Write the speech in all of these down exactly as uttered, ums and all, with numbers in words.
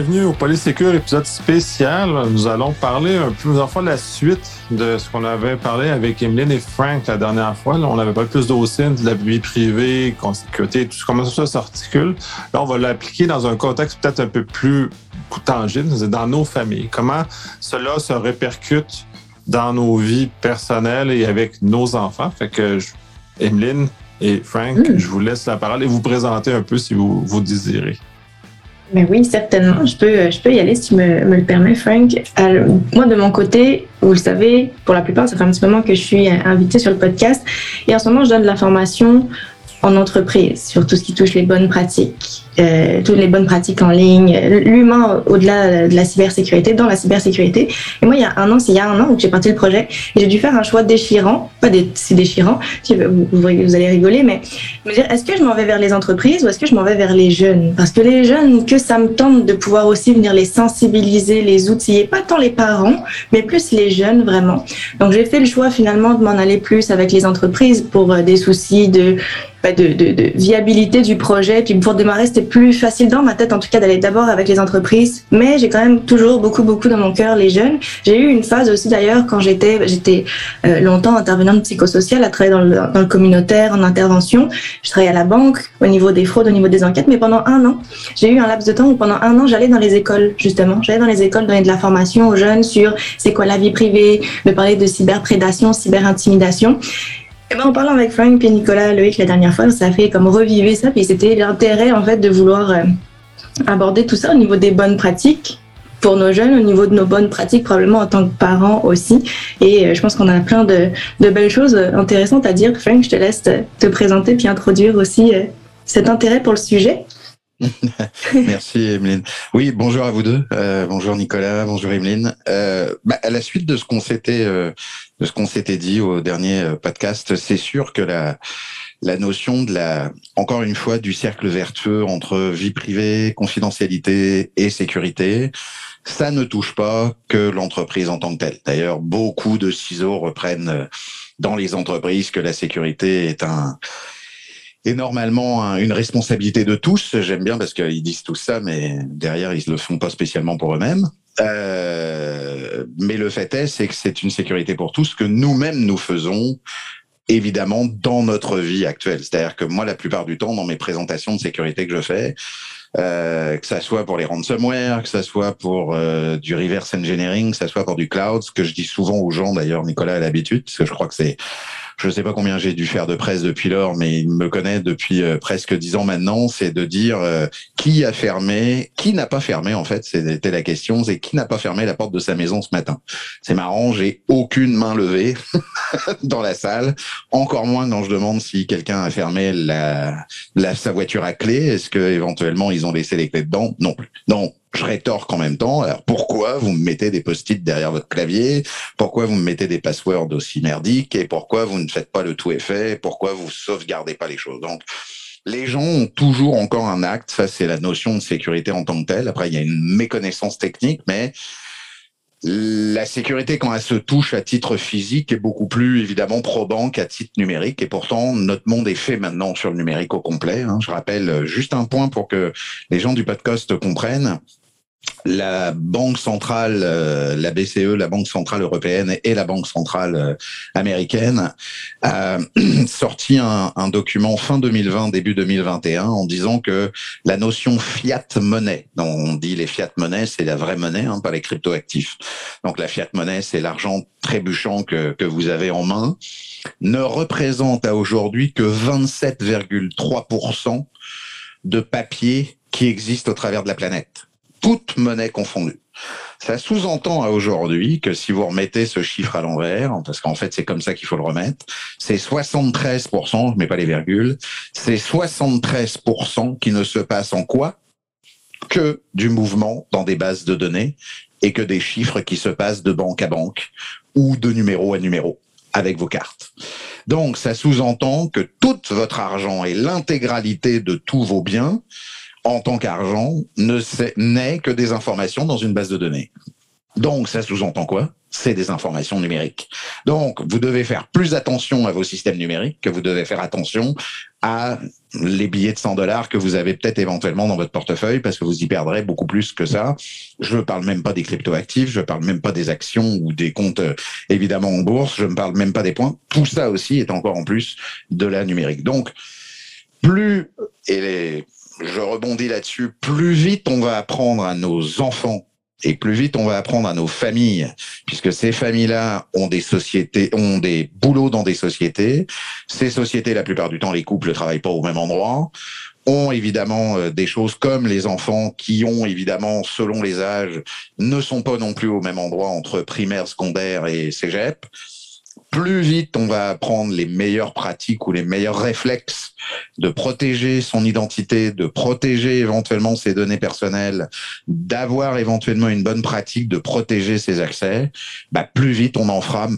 bienvenue au Polysécure épisode spécial. Nous allons parler un peu, enfin, de la suite de ce qu'on avait parlé avec Emeline et Frank la dernière fois. Là, on avait parlé plus d'O-S I N, de la vie privée, sécurité, tout comment ça s'articule. Là, on va l'appliquer dans un contexte peut-être un peu plus tangible, c'est dans nos familles. Comment cela se répercute dans nos vies personnelles et avec nos enfants. Fait que je, Emeline et Frank, mmh. je vous laisse la parole et vous présenter un peu si vous, vous désirez. Mais oui, certainement. Je peux, je peux y aller si tu me, me le permets, Frank. Alors, moi, de mon côté, vous le savez, pour la plupart, ça fait un petit moment que je suis invitée sur le podcast. Et en ce moment, je donne de la formation en entreprise sur tout ce qui touche les bonnes pratiques, euh, toutes les bonnes pratiques en ligne, l'humain au-delà de la cybersécurité, dans la cybersécurité. Et moi, il y a un an, c'est il y a un an où j'ai parti le projet, et j'ai dû faire un choix déchirant, pas des, c'est déchirant, vous, vous, vous allez rigoler, mais me dire, est-ce que je m'en vais vers les entreprises ou est-ce que je m'en vais vers les jeunes? Parce que les jeunes, que ça me tente de pouvoir aussi venir les sensibiliser, les outiller, pas tant les parents, mais plus les jeunes, vraiment. Donc, j'ai fait le choix finalement de m'en aller plus avec les entreprises pour euh, des soucis de De, de, de viabilité du projet. Puis pour démarrer, c'était plus facile dans ma tête, en tout cas, d'aller d'abord avec les entreprises. Mais j'ai quand même toujours beaucoup, beaucoup dans mon cœur les jeunes. J'ai eu une phase aussi, d'ailleurs, quand j'étais, j'étais euh, longtemps intervenante psychosociale, à travailler dans le, dans le communautaire, en intervention. Je travaillais à la banque, au niveau des fraudes, au niveau des enquêtes. Mais pendant un an, j'ai eu un laps de temps où pendant un an, j'allais dans les écoles, justement. J'allais dans les écoles donner de la formation aux jeunes sur c'est quoi la vie privée, de parler de cyberprédation, cyberintimidation. Et ben, en parlant avec Frank et Nicolas Loïc la dernière fois, ça a fait comme reviver ça, puis c'était l'intérêt en fait de vouloir euh, aborder tout ça au niveau des bonnes pratiques pour nos jeunes, au niveau de nos bonnes pratiques probablement en tant que parents aussi. Et euh, je pense qu'on a plein de, de belles choses intéressantes à dire. Frank, je te laisse te, te présenter puis introduire aussi euh, cet intérêt pour le sujet. Merci Emeline. Oui, bonjour à vous deux. Euh, bonjour Nicolas, bonjour Emeline. Euh, bah, à la suite de ce qu'on s'était euh, de ce qu'on s'était dit au dernier podcast, c'est sûr que la la notion de la encore une fois du cercle vertueux entre vie privée, confidentialité et sécurité, ça ne touche pas que l'entreprise en tant que telle. D'ailleurs, beaucoup de ciseaux reprennent dans les entreprises que la sécurité est un est normalement une responsabilité de tous. J'aime bien parce qu'ils disent tout ça, mais derrière, ils ne le font pas spécialement pour eux-mêmes. Euh, mais le fait est, c'est que c'est une sécurité pour tous que nous-mêmes nous faisons, évidemment, dans notre vie actuelle. C'est-à-dire que moi, la plupart du temps, dans mes présentations de sécurité que je fais, euh, que ça soit pour les ransomware, que ça soit pour euh, du reverse engineering, que ça soit pour du cloud, ce que je dis souvent aux gens, d'ailleurs, Nicolas a l'habitude, parce que je crois que c'est je ne sais pas combien j'ai dû faire de presse depuis lors, mais il me connaît depuis euh, presque dix ans maintenant, c'est de dire euh, qui a fermé, qui n'a pas fermé en fait, c'était la question, c'est qui n'a pas fermé la porte de sa maison ce matin. C'est marrant, j'ai aucune main levée dans la salle, encore moins quand je demande si quelqu'un a fermé la, la sa voiture à clé, est-ce que éventuellement ils ont laissé les clés dedans? Non plus. Non. Je rétorque en même temps. Alors pourquoi vous me mettez des post-it derrière votre clavier? Pourquoi vous me mettez des passwords aussi merdiques? Et pourquoi vous ne faites pas le tout est fait? Pourquoi vous sauvegardez pas les choses? Donc, les gens ont toujours encore un acte. Ça, c'est la notion de sécurité en tant que telle. Après, il y a une méconnaissance technique, mais la sécurité, quand elle se touche à titre physique, est beaucoup plus évidemment probant qu'à titre numérique. Et pourtant, notre monde est fait maintenant sur le numérique au complet. Hein. Je rappelle juste un point pour que les gens du podcast comprennent. La Banque centrale, euh, la B C E, la Banque centrale européenne et la Banque centrale euh, américaine a sorti un, un document fin deux mille vingt, début deux mille vingt et un en disant que la notion fiat monnaie, dont on dit les fiat monnaies, c'est la vraie monnaie, hein, pas les cryptoactifs. Donc la fiat monnaie, c'est l'argent trébuchant que, que vous avez en main, ne représente à aujourd'hui que vingt-sept virgule trois pour cent de papier qui existe au travers de la planète. Toute monnaie confondue. Ça sous-entend à aujourd'hui que si vous remettez ce chiffre à l'envers, parce qu'en fait c'est comme ça qu'il faut le remettre, c'est soixante-treize pour cent, je mets pas les virgules, c'est soixante-treize pour cent qui ne se passe en quoi? Que du mouvement dans des bases de données et que des chiffres qui se passent de banque à banque ou de numéro à numéro avec vos cartes. Donc ça sous-entend que tout votre argent et l'intégralité de tous vos biens en tant qu'argent, ne n'est que des informations dans une base de données. Donc, ça sous-entend quoi? C'est des informations numériques. Donc, vous devez faire plus attention à vos systèmes numériques que vous devez faire attention à les billets de cent dollars que vous avez peut-être éventuellement dans votre portefeuille parce que vous y perdrez beaucoup plus que ça. Je ne parle même pas des cryptoactifs, je ne parle même pas des actions ou des comptes euh, évidemment en bourse, je ne parle même pas des points. Tout ça aussi est encore en plus de la numérique. Donc, plus, et les, je rebondis là-dessus, plus vite on va apprendre à nos enfants et plus vite on va apprendre à nos familles, puisque ces familles-là ont des sociétés, ont des boulots dans des sociétés. Ces sociétés, la plupart du temps, les couples ne travaillent pas au même endroit, ont évidemment euh, des choses comme les enfants qui ont évidemment, selon les âges, ne sont pas non plus au même endroit entre primaire, secondaire et cégep. Plus vite on va apprendre les meilleures pratiques ou les meilleurs réflexes de protéger son identité, de protéger éventuellement ses données personnelles, d'avoir éventuellement une bonne pratique de protéger ses accès, bah plus vite on en fera,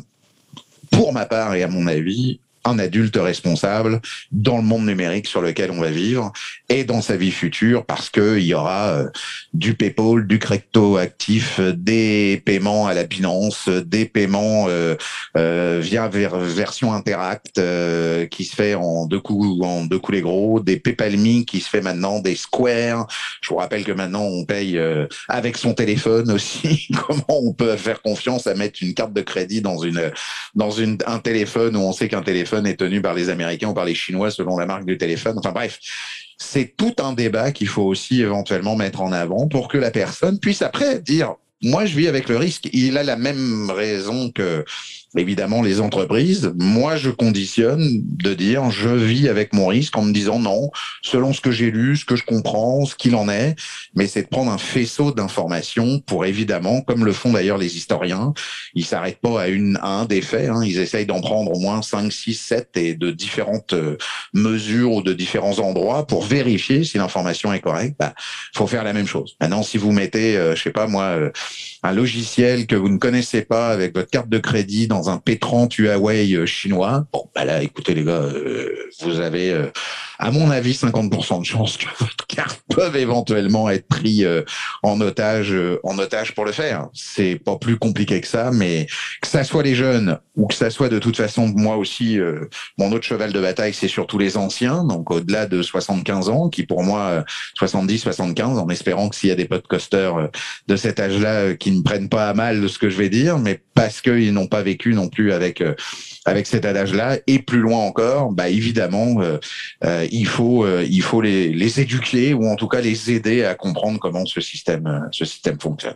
pour ma part et à mon avis, un adulte responsable dans le monde numérique sur lequel on va vivre et dans sa vie future parce que il y aura euh, du PayPal, du crypto actif, des paiements à la Binance, des paiements euh, euh, via ver- version Interact euh, qui se fait en deux coups en deux coups les gros, des PayPal Me qui se fait maintenant, des Square. Je vous rappelle que maintenant on paye euh, avec son téléphone aussi. Comment on peut faire confiance à mettre une carte de crédit dans une dans une un téléphone où on sait qu'un téléphone est tenu par les Américains ou par les Chinois selon la marque du téléphone. Enfin bref, c'est tout un débat qu'il faut aussi éventuellement mettre en avant pour que la personne puisse après dire « moi je vis avec le risque ». Il a la même raison que évidemment les entreprises. Moi je conditionne de dire « je vis avec mon risque » en me disant « non, selon ce que j'ai lu, ce que je comprends, ce qu'il en est ». Mais c'est de prendre un faisceau d'informations pour évidemment, comme le font d'ailleurs les historiens, ils s'arrêtent pas à, une, à un des faits, hein, ils essayent d'en prendre au moins cinq, six, sept et de différentes euh, mesures ou de différents endroits pour vérifier si l'information est correcte. Bah, faut faire la même chose. Maintenant, si vous mettez, euh, je sais pas moi, euh, un logiciel que vous ne connaissez pas avec votre carte de crédit dans un P trente Huawei euh, chinois, bon, bah là, écoutez les gars, euh, vous avez, euh, à mon avis, cinquante pour cent de chances que votre carte peut éventuellement être pris euh, en otage, euh, en otage pour le faire. C'est pas plus compliqué que ça, mais que ça soit les jeunes ou que ça soit de toute façon moi aussi, euh, mon autre cheval de bataille, c'est surtout les anciens, donc au-delà de soixante-quinze ans, qui pour moi euh, soixante-dix, soixante-quinze, en espérant que s'il y a des podcasters euh, de cet âge-là euh, qui ne prennent pas à mal de ce que je vais dire, mais parce qu'ils n'ont pas vécu non plus avec euh, avec cet âge-là, et plus loin encore, bah évidemment, euh, euh, il faut euh, il faut les les éduquer ou en tout cas les aider à comprendre comment ce système euh, ce système fonctionne.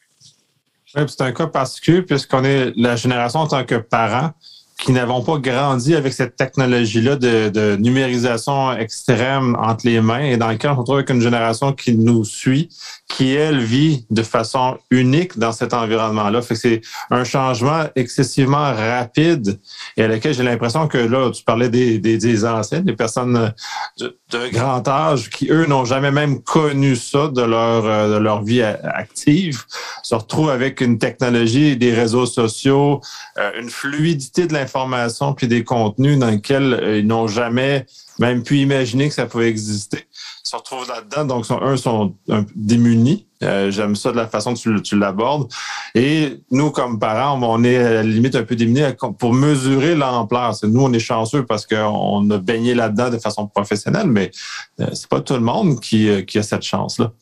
Oui, c'est un cas particulier puisqu'on est la génération en tant que parents qui n'avons pas grandi avec cette technologie-là de, de numérisation extrême entre les mains et dans lequel on se retrouve avec une génération qui nous suit, qui, elle, vit de façon unique dans cet environnement-là. Fait que c'est un changement excessivement rapide et à laquelle j'ai l'impression que là, tu parlais des, des, des anciens, des personnes de, de grand âge qui, eux, n'ont jamais même connu ça de leur, de leur vie active, se retrouvent avec une technologie, des réseaux sociaux, une fluidité de l'information puis des contenus dans lesquels euh, ils n'ont jamais même pu imaginer que ça pouvait exister. Ils se retrouvent là-dedans, donc sont, eux sont un, démunis. Euh, j'aime ça de la façon dont tu, tu l'abordes. Et nous, comme parents, on est à la limite un peu démunis pour mesurer l'ampleur. C'est, nous, on est chanceux parce qu'on a baigné là-dedans de façon professionnelle, mais euh, c'est pas tout le monde qui, euh, qui a cette chance-là.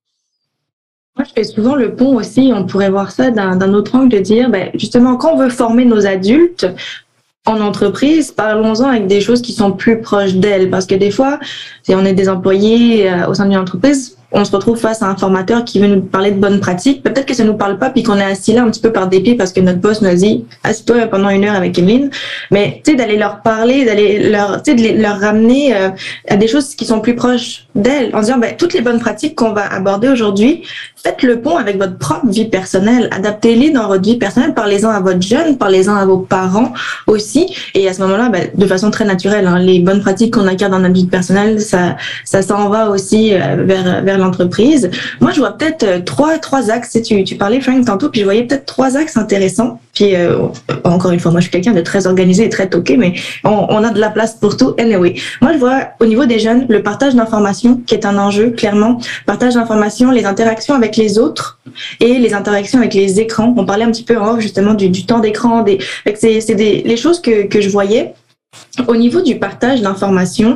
Moi, je fais souvent le pont aussi, on pourrait voir ça d'un, d'un autre angle, de dire, ben, justement, quand on veut former nos adultes en entreprise, parlons-en avec des choses qui sont plus proches d'elles. Parce que des fois, si on est des employés euh, au sein d'une entreprise, on se retrouve face à un formateur qui veut nous parler de bonnes pratiques. Peut-être que ça nous parle pas puis qu'on est assis là un petit peu par dépit parce que notre boss nous a dit « assis-toi pendant une heure avec Emeline ». Mais tu sais, d'aller leur parler, d'aller leur, tu sais, de les, leur ramener euh, à des choses qui sont plus proches d'elles en disant ben, « toutes les bonnes pratiques qu'on va aborder aujourd'hui, faites le pont avec votre propre vie personnelle. Adaptez-les dans votre vie personnelle. Parlez-en à votre jeune, parlez-en à vos parents aussi. » Et à ce moment-là, ben, de façon très naturelle, hein, les bonnes pratiques qu'on acquiert dans notre vie personnelle, ça, ça s'en va aussi euh, vers, vers l'entreprise. Moi, je vois peut-être euh, trois, trois axes. Tu, tu parlais, Frank, tantôt, puis je voyais peut-être trois axes intéressants. Puis, euh, encore une fois, moi, je suis quelqu'un de très organisé et très toqué, mais on, on a de la place pour tout. Anyway, moi, je vois au niveau des jeunes, le partage d'informations qui est un enjeu, clairement. Partage d'informations, les interactions avec les autres et les interactions avec les écrans. On parlait un petit peu en off, justement, du, du temps d'écran. Des... C'est, c'est des, les choses que, que je voyais. Au niveau du partage d'informations,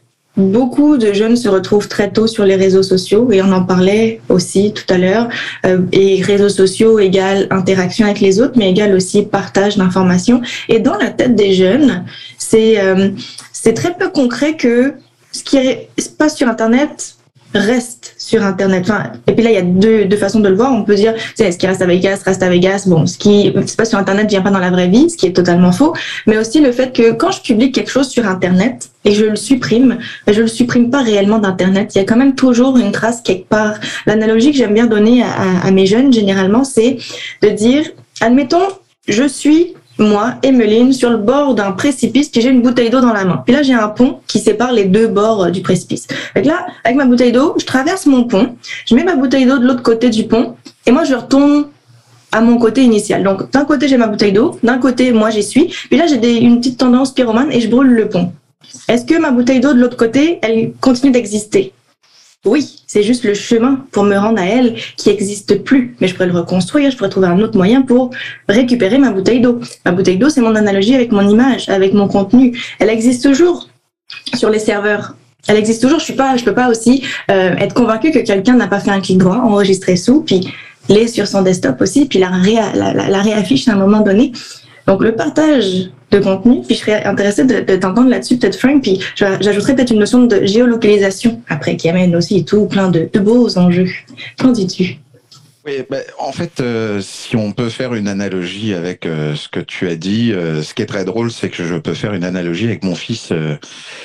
beaucoup de jeunes se retrouvent très tôt sur les réseaux sociaux et on en parlait aussi tout à l'heure. Euh, et réseaux sociaux égale interaction avec les autres, mais égale aussi partage d'informations. Et dans la tête des jeunes, c'est euh, c'est très peu concret que ce qui se passe sur Internet reste sur Internet. Enfin, et puis là, il y a deux, deux façons de le voir. On peut dire, tu sais, ce qui reste à Vegas, reste à Vegas. Bon, ce qui se passe sur Internet vient pas dans la vraie vie, ce qui est totalement faux. Mais aussi le fait que quand je publie quelque chose sur Internet et je le supprime, je le supprime pas réellement d'Internet. Il y a quand même toujours une trace quelque part. L'analogie que j'aime bien donner à, à, à mes jeunes, généralement, c'est de dire, admettons, je suis moi, Emeline, sur le bord d'un précipice, puis j'ai une bouteille d'eau dans la main. Puis là, j'ai un pont qui sépare les deux bords du précipice. Donc là, avec ma bouteille d'eau, je traverse mon pont, je mets ma bouteille d'eau de l'autre côté du pont, et moi, je retourne à mon côté initial. Donc, d'un côté, j'ai ma bouteille d'eau, d'un côté, moi, j'y suis, puis là, j'ai des, une petite tendance pyromane et je brûle le pont. Est-ce que ma bouteille d'eau de l'autre côté, elle continue d'exister? Oui, c'est juste le chemin pour me rendre à elle qui n'existe plus. Mais je pourrais le reconstruire, je pourrais trouver un autre moyen pour récupérer ma bouteille d'eau. Ma bouteille d'eau, c'est mon analogie avec mon image, avec mon contenu. Elle existe toujours sur les serveurs. Elle existe toujours. Je suis pas, je peux pas aussi euh, être convaincue que quelqu'un n'a pas fait un clic droit, enregistré sous, puis l'est sur son desktop aussi, puis la, réa, la, la, la réaffiche à un moment donné. Donc le partage de contenu, puis je serais intéressée de, de t'entendre là-dessus, peut-être Frank, puis j'ajouterais peut-être une notion de géolocalisation après qui amène aussi tout plein de, de beaux enjeux. Qu'en dis-tu? Oui, ben, en fait, euh, si on peut faire une analogie avec euh, ce que tu as dit, euh, ce qui est très drôle, c'est que je peux faire une analogie avec mon fils euh,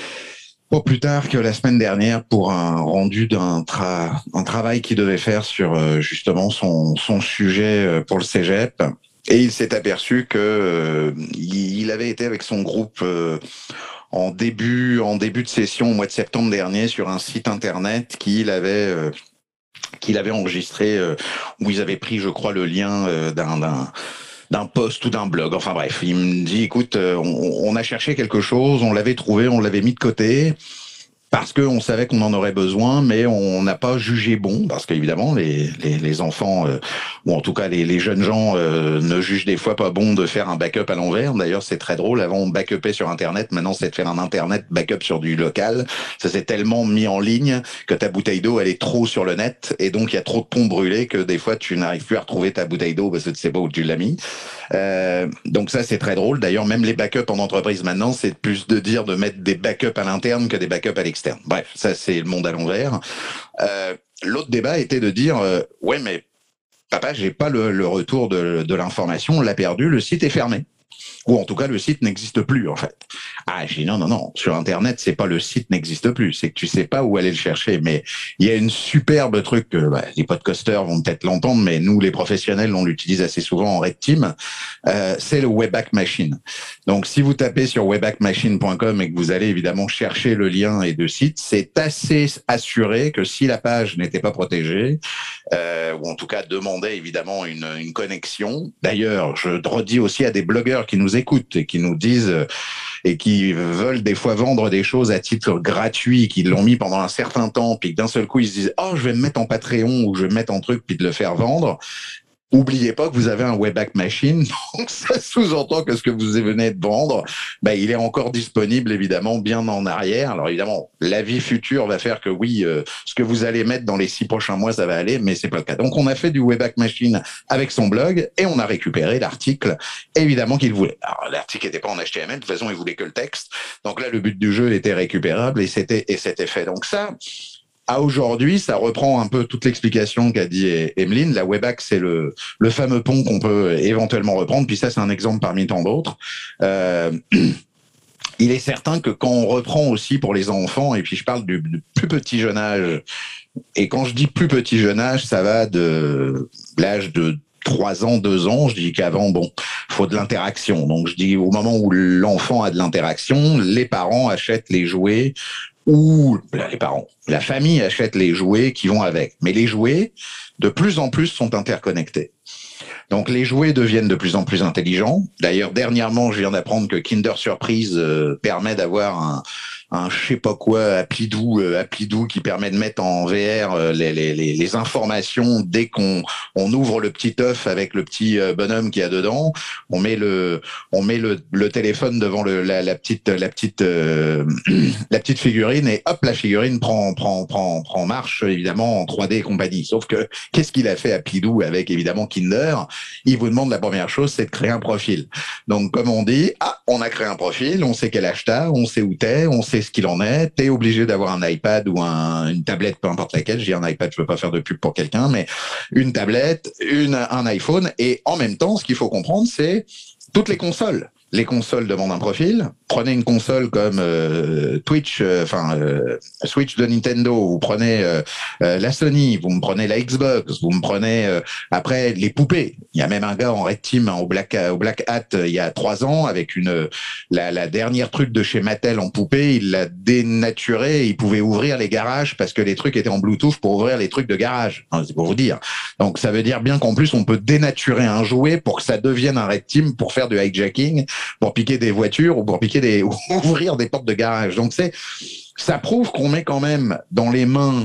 pas plus tard que la semaine dernière pour un rendu d'un tra- un travail qu'il devait faire sur euh, justement son, son sujet euh, pour le cégep. Et il s'est aperçu que euh, il avait été avec son groupe euh, en début en début de session au mois de septembre dernier sur un site internet qu'il avait euh, qu'il avait enregistré euh, où ils avaient pris, je crois, le lien euh, d'un, d'un d'un post ou d'un blog. Enfin bref, il me dit, écoute, euh, on, on a cherché quelque chose, on l'avait trouvé, on l'avait mis de côté. Parce qu'on savait qu'on en aurait besoin, mais on n'a pas jugé bon, parce qu'évidemment, les, les, les enfants, euh, ou en tout cas les, les jeunes gens, euh, ne jugent des fois pas bon de faire un backup à l'envers. D'ailleurs, c'est très drôle. Avant, on backupait sur Internet. Maintenant, c'est de faire un Internet backup sur du local. Ça s'est tellement mis en ligne que ta bouteille d'eau, elle est trop sur le net. Et donc, il y a trop de ponts brûlés que des fois, tu n'arrives plus à retrouver ta bouteille d'eau parce que tu sais pas où tu l'as mis. Euh, donc ça, c'est très drôle. D'ailleurs, même les backups en entreprise maintenant, c'est plus de dire de mettre des backups à l'interne que des backups à l'externe. Bref, ça, c'est le monde à l'envers. Euh, l'autre débat était de dire, euh, ouais, mais papa, j'ai pas le, le retour de, de l'information, on l'a perdu, le site est fermé. Ou en tout cas, le site n'existe plus, en fait. Ah, j'ai dit non, non, non. Sur Internet, c'est pas le site n'existe plus. C'est que tu sais pas où aller le chercher. Mais il y a une superbe truc que bah, les podcasters vont peut-être l'entendre, mais nous, les professionnels, on l'utilise assez souvent en Red Team. Euh, c'est le Wayback Machine. Donc, si vous tapez sur wayback machine point com et que vous allez évidemment chercher le lien et de site, c'est assez assuré que si la page n'était pas protégée, euh, ou en tout cas demandait évidemment une, une connexion. D'ailleurs, je redis aussi à des blogueurs qui nous écoutent et qui nous disent euh, et qui veulent des fois vendre des choses à titre gratuit, qui l'ont mis pendant un certain temps, puis que d'un seul coup ils se disent « Oh, je vais me mettre en Patreon ou je vais me mettre en truc, puis de le faire vendre ». Oubliez pas que vous avez un Wayback Machine, donc ça sous-entend que ce que vous venez de vendre, bah, il est encore disponible évidemment bien en arrière. Alors évidemment, la vie future va faire que oui, euh, ce que vous allez mettre dans les six prochains mois, ça va aller, mais c'est pas le cas. Donc on a fait du Wayback Machine avec son blog et on a récupéré l'article évidemment qu'il voulait. Alors l'article n'était pas en H T M L, de toute façon il voulait que le texte. Donc là le but du jeu était récupérable et c'était et c'était fait. Donc ça. À aujourd'hui, ça reprend un peu toute l'explication qu'a dit Emeline. La Wayback, c'est le, le fameux pont qu'on peut éventuellement reprendre. Puis ça, c'est un exemple parmi tant d'autres. Euh, il est certain que quand on reprend aussi pour les enfants, et puis je parle du, du plus petit jeune âge, et quand je dis plus petit jeune âge, ça va de l'âge de trois ans, deux ans, je dis qu'avant, bon, faut de l'interaction. Donc, je dis au moment où l'enfant a de l'interaction, les parents achètent les jouets ou les parents, la famille achète les jouets qui vont avec. Mais les jouets, de plus en plus, sont interconnectés. Donc les jouets deviennent de plus en plus intelligents. D'ailleurs, dernièrement, je viens d'apprendre que Kinder Surprise euh, permet d'avoir un, un je sais pas quoi, Applidou, euh, Applidou qui permet de mettre en V R euh, les, les, les, les informations dès qu'on on ouvre le petit œuf avec le petit euh, bonhomme qui y a dedans. On met le, on met le, le téléphone devant le, la, la petite, la petite, euh, la petite figurine et hop, la figurine prend, prend, prend, prend marche évidemment en trois D et compagnie. Sauf que qu'est-ce qu'il a fait Applidou avec évidemment Kinder? Il vous demande la première chose, c'est de créer un profil. Donc, comme on dit, ah, on a créé un profil, on sait quel âge t'as, on sait où t'es, on sait ce qu'il en est. T'es obligé d'avoir un iPad ou un, une tablette, peu importe laquelle. Je dis un iPad, je veux pas faire de pub pour quelqu'un, mais une tablette, une, un iPhone. Et en même temps, ce qu'il faut comprendre, c'est toutes les consoles. Les consoles demandent un profil. Prenez une console comme euh, Twitch, enfin euh, euh, Switch de Nintendo. Vous prenez euh, euh, la Sony, vous me prenez la Xbox, vous me prenez euh, après les poupées. Il y a même un gars en Red Team hein, au Black au Black Hat euh, il y a trois ans avec une la, la dernière truc de chez Mattel en poupée. Il l'a dénaturé. Il pouvait ouvrir les garages parce que les trucs étaient en Bluetooth pour ouvrir les trucs de garage. Hein, c'est pour vous dire. Donc ça veut dire bien qu'en plus on peut dénaturer un jouet pour que ça devienne un Red Team pour faire du hijacking, pour piquer des voitures ou pour piquer des ou ouvrir des portes de garage. Donc c'est ça prouve qu'on met quand même dans les mains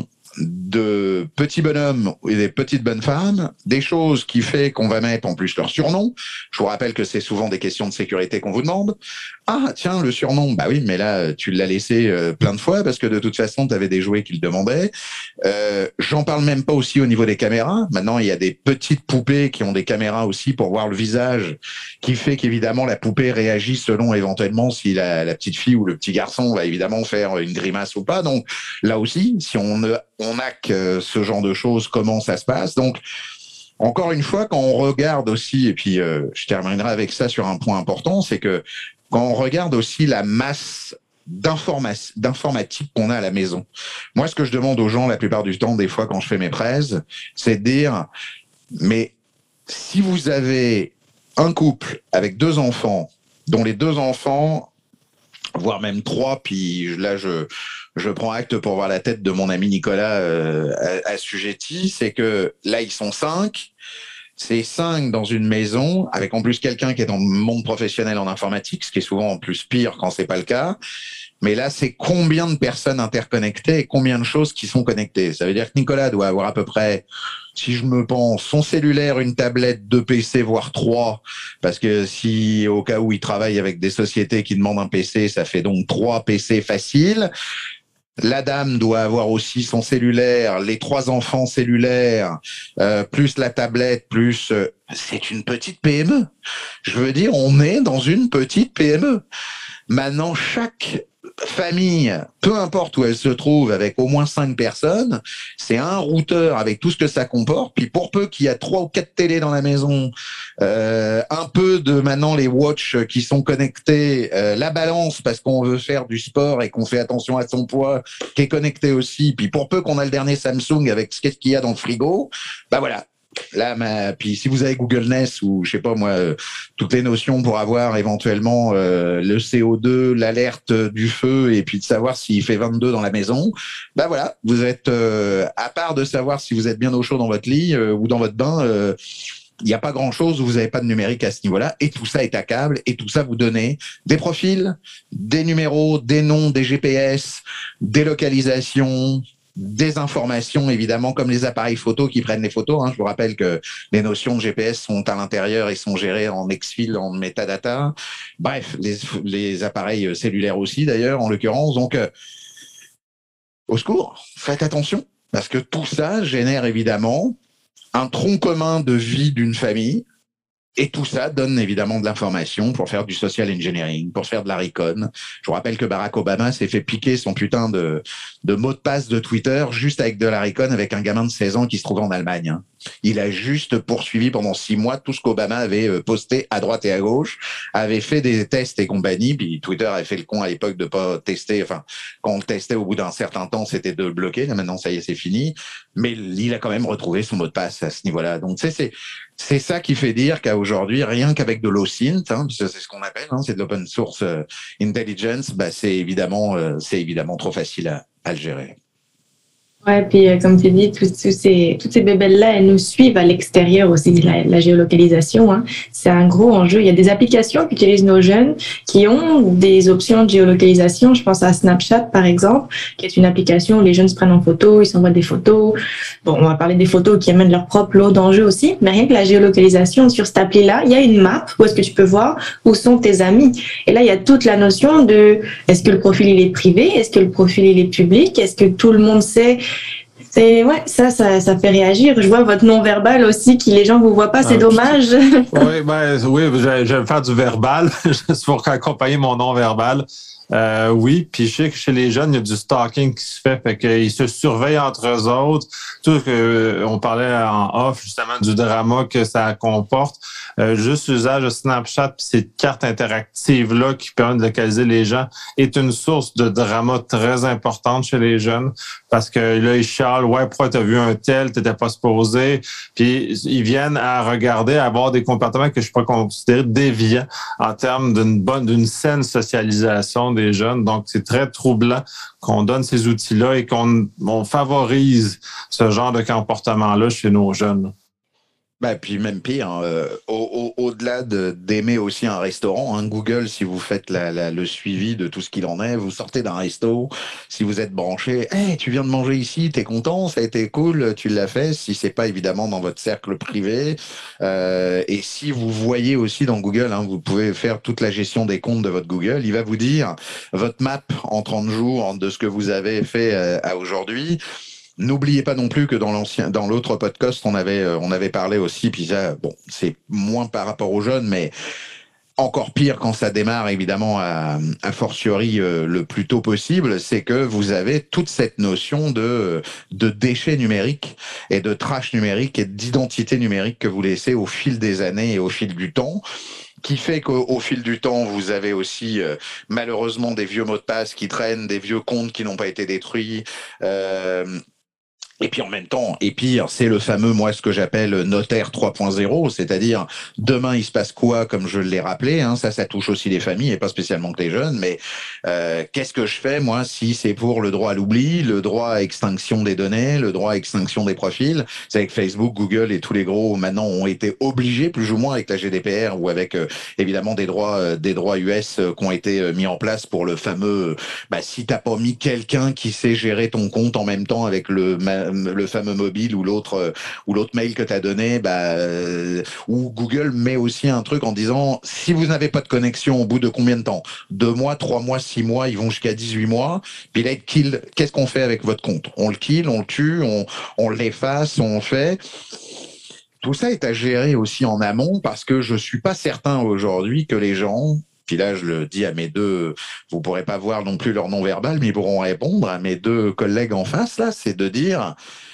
de petits bonhommes et des petites bonnes femmes des choses qui fait qu'on va mettre en plus leur surnom. Je vous rappelle que c'est souvent des questions de sécurité qu'on vous demande. Ah tiens, le surnom, bah oui, mais là tu l'as laissé euh, plein de fois parce que de toute façon tu avais des jouets qui le demandaient. Euh, j'en parle même pas aussi au niveau des caméras. Maintenant il y a des petites poupées qui ont des caméras aussi pour voir le visage, qui fait qu'évidemment la poupée réagit selon éventuellement si la, la petite fille ou le petit garçon va évidemment faire une grimace ou pas. Donc là aussi, si on ne on a que ce genre de choses, comment ça se passe. Donc, encore une fois, quand on regarde aussi, et puis euh, je terminerai avec ça sur un point important, c'est que quand on regarde aussi la masse d'informa- d'informatique qu'on a à la maison. Moi, ce que je demande aux gens la plupart du temps, des fois quand je fais mes prêts, c'est de dire, mais si vous avez un couple avec deux enfants, dont les deux enfants, voire même trois, puis là, je... je prends acte pour voir la tête de mon ami Nicolas euh, assujetti, c'est que là, ils sont cinq. C'est cinq dans une maison, avec en plus quelqu'un qui est dans le monde professionnel en informatique, ce qui est souvent en plus pire quand c'est pas le cas. Mais là, c'est combien de personnes interconnectées et combien de choses qui sont connectées. Ça veut dire que Nicolas doit avoir à peu près, si je me pense, son cellulaire, une tablette, deux P C, voire trois. Parce que si, au cas où il travaille avec des sociétés qui demandent un P C, ça fait donc trois P C faciles. La dame doit avoir aussi son cellulaire, les trois enfants cellulaires, euh, plus la tablette, plus... Euh, c'est une petite P M E. Je veux dire, on est dans une petite P M E. Maintenant, chaque famille, peu importe où elle se trouve, avec au moins cinq personnes, c'est un routeur avec tout ce que ça comporte. Puis pour peu qu'il y a trois ou quatre télés dans la maison, euh, un peu de maintenant les watch qui sont connectés, euh, la balance parce qu'on veut faire du sport et qu'on fait attention à son poids, qui est connecté aussi. Puis pour peu qu'on a le dernier Samsung avec ce qu'il y a dans le frigo, bah voilà. Là, ma... puis si vous avez Google Nest ou je sais pas moi, euh, toutes les notions pour avoir éventuellement euh, le C O deux, l'alerte du feu et puis de savoir s'il fait vingt-deux dans la maison, bah voilà, vous êtes euh, à part de savoir si vous êtes bien au chaud dans votre lit euh, ou dans votre bain. Euh, il n'y a pas grand-chose où vous n'avez pas de numérique à ce niveau-là, et tout ça est à câble, et tout ça vous donne des profils, des numéros, des noms, des G P S, des localisations, des informations, évidemment, comme les appareils photo qui prennent les photos. Hein. Je vous rappelle que les notions de G P S sont à l'intérieur et sont gérées en exfil, en metadata. Bref, les, les appareils cellulaires aussi, d'ailleurs, en l'occurrence. Donc, euh, au secours, faites attention, parce que tout ça génère évidemment un tronc commun de vie d'une famille. Et tout ça donne évidemment de l'information pour faire du social engineering, pour faire de la recon. Je vous rappelle que Barack Obama s'est fait piquer son putain de, de mot de passe de Twitter juste avec de la recon avec un gamin de seize ans qui se trouvait en Allemagne. Hein. Il a juste poursuivi pendant six mois tout ce qu'Obama avait posté à droite et à gauche, avait fait des tests et compagnie, puis Twitter avait fait le con à l'époque de pas tester, enfin, quand on le testait au bout d'un certain temps, c'était de le bloquer, là maintenant ça y est, c'est fini, mais il a quand même retrouvé son mot de passe à ce niveau-là. Donc, tu sais, c'est, c'est ça qui fait dire qu'à aujourd'hui, rien qu'avec de l'OSINT, hein, c'est ce qu'on appelle, hein, c'est de l'open source euh, intelligence, bah, c'est évidemment, euh, c'est évidemment trop facile à, à le gérer. Ouais, puis euh, comme tu dis, tous, tous ces, toutes ces bébelles-là, elles nous suivent à l'extérieur aussi, la, la géolocalisation. Hein. C'est un gros enjeu. Il y a des applications qu'utilisent nos jeunes qui ont des options de géolocalisation. Je pense à Snapchat, par exemple, qui est une application où les jeunes se prennent en photo, ils s'envoient des photos. Bon, on va parler des photos qui amènent leur propre lot d'enjeux aussi, mais rien que la géolocalisation, sur cette appli-là, il y a une map où est-ce que tu peux voir où sont tes amis. Et là, il y a toute la notion de est-ce que le profil il est privé, est-ce que le profil il est public, est-ce que tout le monde sait. C'est, ouais, ça, ça, ça fait réagir. Je vois votre non-verbal aussi, qui les gens vous voient pas, c'est ah, dommage. Oui, ben, oui, je, je vais faire du verbal, juste pour accompagner mon non-verbal. Euh, oui, puis je sais que chez les jeunes, il y a du stalking qui se fait, fait qu'ils se surveillent entre eux autres. Tout que on parlait en off justement du drama que ça comporte. Euh, juste l'usage de Snapchat puis ces cartes interactives là qui permettent de localiser les gens est une source de drama très importante chez les jeunes parce que là ils chialent, ouais, pourquoi t'as vu un tel, t'étais pas supposé, puis ils viennent à regarder, à avoir des comportements que je peux considérer déviants en termes d'une bonne, d'une saine socialisation des jeunes. Donc, c'est très troublant qu'on donne ces outils-là et qu'on on favorise ce genre de comportement-là chez nos jeunes. Bah, puis même pire, hein, euh, au, au, au-delà de, d'aimer aussi un restaurant, hein, Google, si vous faites la, la, le suivi de tout ce qu'il en est, vous sortez d'un resto, si vous êtes branché, hey, tu viens de manger ici, t'es content, ça a été cool, tu l'as fait, si c'est pas évidemment dans votre cercle privé, euh, et si vous voyez aussi dans Google, hein, vous pouvez faire toute la gestion des comptes de votre Google, il va vous dire votre map en trente jours de ce que vous avez fait euh, à aujourd'hui. N'oubliez pas non plus que dans l'ancien, dans l'autre podcast, on avait, on avait parlé aussi, puis ça, bon, c'est moins par rapport aux jeunes, mais encore pire quand ça démarre, évidemment, à, à fortiori euh, le plus tôt possible, c'est que vous avez toute cette notion de, de déchets numériques et de trash numérique et d'identité numérique que vous laissez au fil des années et au fil du temps, qui fait qu'au au fil du temps, vous avez aussi euh, malheureusement des vieux mots de passe qui traînent, des vieux comptes qui n'ont pas été détruits, euh, et puis en même temps, et pire, c'est le fameux, moi, ce que j'appelle notaire trois point zéro, c'est-à-dire demain il se passe quoi, comme je l'ai rappelé, hein, ça, ça touche aussi les familles et pas spécialement que les jeunes, mais euh, qu'est-ce que je fais, moi, si c'est pour le droit à l'oubli, le droit à extinction des données, le droit à extinction des profils. C'est avec Facebook, Google et tous les gros, maintenant, ont été obligés, plus ou moins avec la G D P R ou avec, euh, évidemment, des droits euh, des droits U S euh, qui ont été euh, mis en place pour le fameux, bah, si t'as pas mis quelqu'un qui sait gérer ton compte en même temps avec le le fameux mobile ou l'autre ou l'autre mail que tu as donné, bah, euh, ou Google met aussi un truc en disant si vous n'avez pas de connexion au bout de combien de temps, deux mois, trois mois, six mois, ils vont jusqu'à dix-huit mois, puis là, kill, qu'est-ce qu'on fait avec votre compte? On le kill, on le tue, on, on l'efface, on fait... Tout ça est à gérer aussi en amont parce que je suis pas certain aujourd'hui que les gens... Puis là, je le dis à mes deux, vous pourrez pas voir non plus leur nom verbal, mais ils pourront répondre à mes deux collègues en face, là, c'est de dire,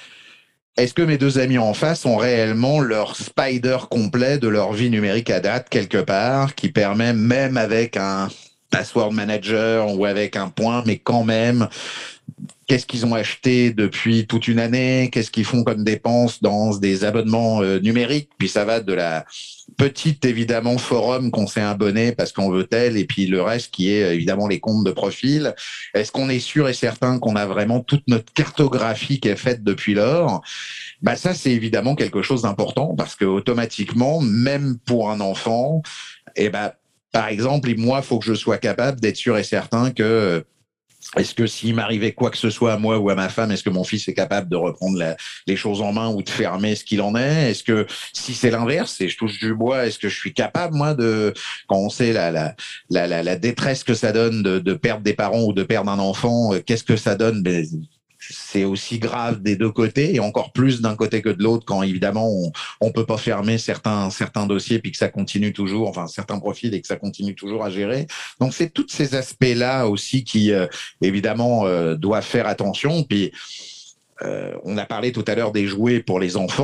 est-ce que mes deux amis en face ont réellement leur spider complet de leur vie numérique à date, quelque part, qui permet, même avec un password manager ou avec un point, mais quand même, qu'est-ce qu'ils ont acheté depuis toute une année, qu'est-ce qu'ils font comme dépenses dans des abonnements euh, numériques, puis ça va de la petite, évidemment, forum qu'on s'est abonné parce qu'on veut tel, et puis le reste qui est évidemment les comptes de profil. Est-ce qu'on est sûr et certain qu'on a vraiment toute notre cartographie qui est faite depuis lors? Bah ça, c'est évidemment quelque chose d'important parce que automatiquement, même pour un enfant, et bah, par exemple, moi, il faut que je sois capable d'être sûr et certain que est-ce que s'il m'arrivait quoi que ce soit à moi ou à ma femme, est-ce que mon fils est capable de reprendre la, les choses en main ou de fermer ce qu'il en est? Est-ce que si c'est l'inverse et je touche du bois, est-ce que je suis capable, moi, de, quand on sait la, la, la, la, la détresse que ça donne de, de perdre des parents ou de perdre un enfant, qu'est-ce que ça donne? Ben, c'est aussi grave des deux côtés et encore plus d'un côté que de l'autre quand évidemment on, on peut pas fermer certains certains dossiers puis que ça continue toujours, enfin certains profils et que ça continue toujours à gérer. Donc c'est tous ces aspects-là aussi qui euh, évidemment euh, doivent faire attention. Puis euh, on a parlé tout à l'heure des jouets pour les enfants.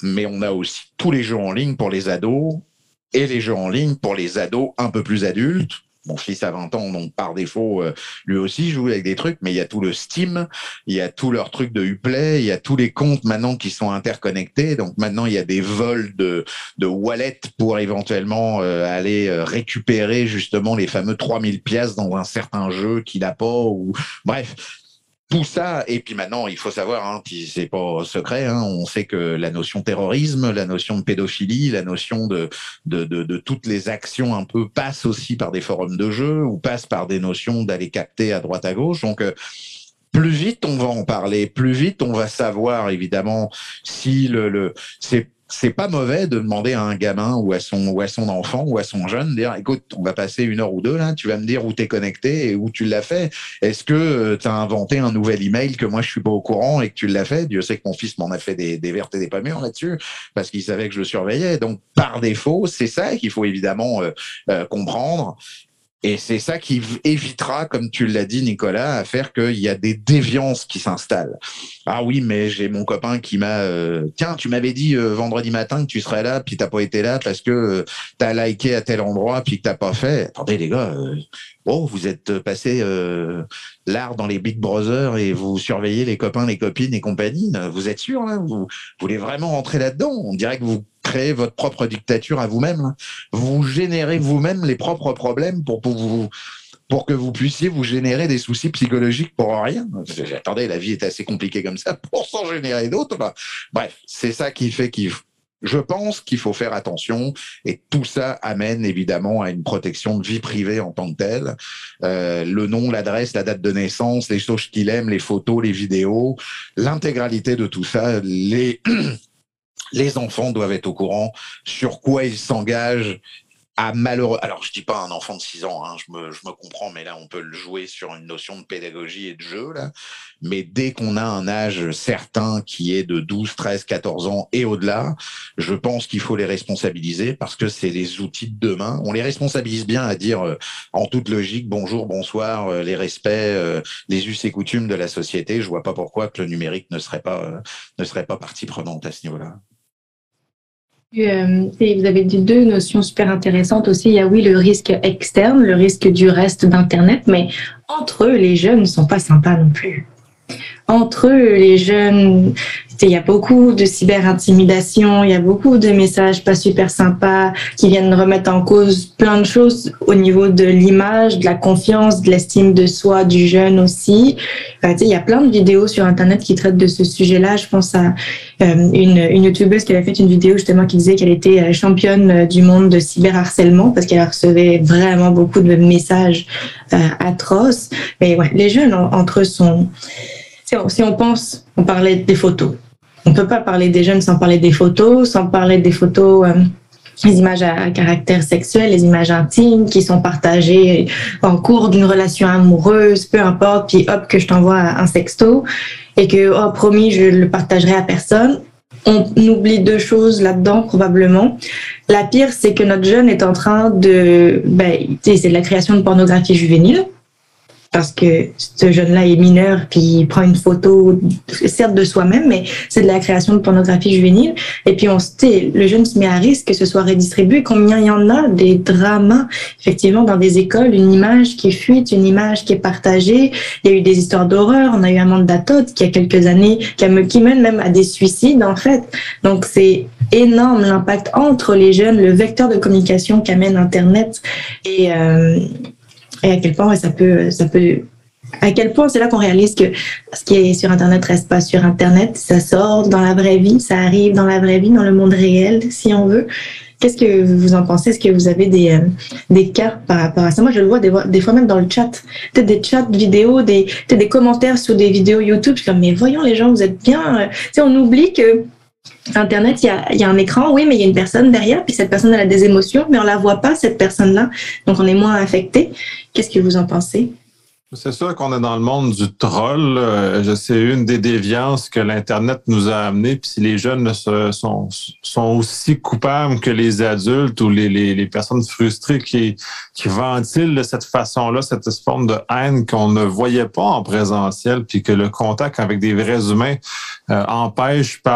mais on a aussi tous les jeux en ligne pour les ados et les jeux en ligne pour les ados un peu plus adultes. Mon fils a vingt ans, donc par défaut, euh, lui aussi joue avec des trucs, mais il y a tout le Steam, il y a tous leurs trucs de Uplay, il y a tous les comptes maintenant qui sont interconnectés. Donc maintenant, il y a des vols de, de wallet pour éventuellement euh, aller euh, récupérer justement les fameux trois mille piastres dans un certain jeu qu'il n'a pas. Ou bref. Tout ça, et puis maintenant, il faut savoir, hein, c'est pas secret, hein, on sait que la notion terrorisme, la notion de pédophilie, la notion de, de, de, de toutes les actions un peu passent aussi par des forums de jeu ou passent par des notions d'aller capter à droite à gauche. Donc, euh, plus vite on va en parler, plus vite on va savoir évidemment si le, le c'est c'est pas mauvais de demander à un gamin ou à son ou à son enfant ou à son jeune, dire écoute, on va passer une heure ou deux là, tu vas me dire où t'es connecté et où tu l'as fait. Est-ce que tu as inventé un nouvel email que moi je suis pas au courant et que tu l'as fait? Dieu sait que mon fils m'en a fait des, des vertes et des pas mûres là-dessus parce qu'il savait que je le surveillais. Donc par défaut, c'est ça qu'il faut évidemment euh, euh, comprendre. Et c'est ça qui évitera, comme tu l'as dit, Nicolas, à faire qu'il y a des déviances qui s'installent. Ah oui, mais j'ai mon copain qui m'a... Euh, Tiens, tu m'avais dit euh, vendredi matin que tu serais là, puis t'as pas été là parce que euh, t'as liké à tel endroit, puis que t'as pas fait. Attendez, les gars, euh, oh, vous êtes passé euh, l'art dans les Big Brother et vous surveillez les copains, les copines et compagnie. Vous êtes sûr, là? Vous, vous voulez vraiment rentrer là-dedans? On dirait que vous créez votre propre dictature à vous-même. Vous générez vous-même les propres problèmes pour, pour, vous, pour que vous puissiez vous générer des soucis psychologiques pour rien. Attendez, la vie est assez compliquée comme ça pour s'en générer d'autres. Bref, c'est ça qui fait qu'il je pense qu'il faut faire attention et tout ça amène évidemment à une protection de vie privée en tant que telle. Euh, le nom, l'adresse, la date de naissance, les choses qu'il aime, les photos, les vidéos, l'intégralité de tout ça, les... Les enfants doivent être au courant sur quoi ils s'engagent à malheureux. Alors, je dis pas un enfant de six ans, hein, je me, je me comprends, mais là, on peut le jouer sur une notion de pédagogie et de jeu, là. Mais dès qu'on a un âge certain qui est de douze, treize, quatorze ans et au-delà, je pense qu'il faut les responsabiliser parce que c'est les outils de demain. On les responsabilise bien à dire, euh, en toute logique, bonjour, bonsoir, euh, les respects, euh, les us et coutumes de la société. Je vois pas pourquoi que le numérique ne serait pas, euh, ne serait pas partie prenante à ce niveau-là. Euh, et vous avez dit deux notions super intéressantes aussi. Il y a oui le risque externe, le risque du reste d'Internet, mais entre eux, les jeunes ne sont pas sympas non plus. Entre eux, les jeunes, il y a beaucoup de cyber-intimidation, il y a beaucoup de messages pas super sympas qui viennent remettre en cause plein de choses au niveau de l'image, de la confiance, de l'estime de soi du jeune aussi. Enfin, il y a plein de vidéos sur Internet qui traitent de ce sujet-là. Je pense à euh, une, une youtubeuse qui avait fait une vidéo justement qui disait qu'elle était championne du monde de cyberharcèlement parce qu'elle recevait vraiment beaucoup de messages euh, atroces. Mais ouais, les jeunes entre eux sont... Si on, si on pense, on parlait des photos. On peut pas parler des jeunes sans parler des photos, sans parler des photos, euh, les images à, à caractère sexuel, les images intimes qui sont partagées en cours d'une relation amoureuse, peu importe, puis hop, que je t'envoie un sexto et que, oh, promis, je le partagerai à personne. On oublie deux choses là-dedans, probablement. La pire, c'est que notre jeune est en train de... Ben, c'est de la création de pornographie juvénile. Parce que ce jeune-là est mineur, puis il prend une photo, certes de soi-même, mais c'est de la création de pornographie juvénile. Et puis on se, le jeune se met à risque que ce soit redistribué. Combien il y en a des dramas, effectivement, dans des écoles, une image qui fuite, une image qui est partagée. Il y a eu des histoires d'horreur. On a eu Amanda Todd qui, il y a quelques années, qui, a, qui mène même à des suicides, en fait. Donc c'est énorme l'impact entre les jeunes, le vecteur de communication qu'amène Internet et... Euh, Et à quel point ça peut, ça peut, à quel point c'est là qu'on réalise que ce qui est sur Internet reste pas sur Internet, ça sort dans la vraie vie, ça arrive dans la vraie vie, dans le monde réel, si on veut. Qu'est-ce que vous en pensez? Est-ce que vous avez des, euh, des cas par rapport à ça? Moi, je le vois des, des fois même dans le chat, peut-être des chats vidéo, des, peut-être des commentaires sur des vidéos YouTube. Je suis comme, mais voyons les gens, vous êtes bien. Tu sais, on oublie que Internet, il y a, il y a un écran, oui, mais il y a une personne derrière, puis cette personne, elle a des émotions, mais on la voit pas, cette personne-là, donc on est moins affecté. Qu'est-ce que vous en pensez? C'est sûr qu'on est dans le monde du troll. C'est une des déviances que l'Internet nous a amené. Puis si les jeunes sont, sont aussi coupables que les adultes ou les, les, les personnes frustrées qui, qui ventilent de cette façon-là, cette forme de haine qu'on ne voyait pas en présentiel, puis que le contact avec des vrais humains euh, empêche par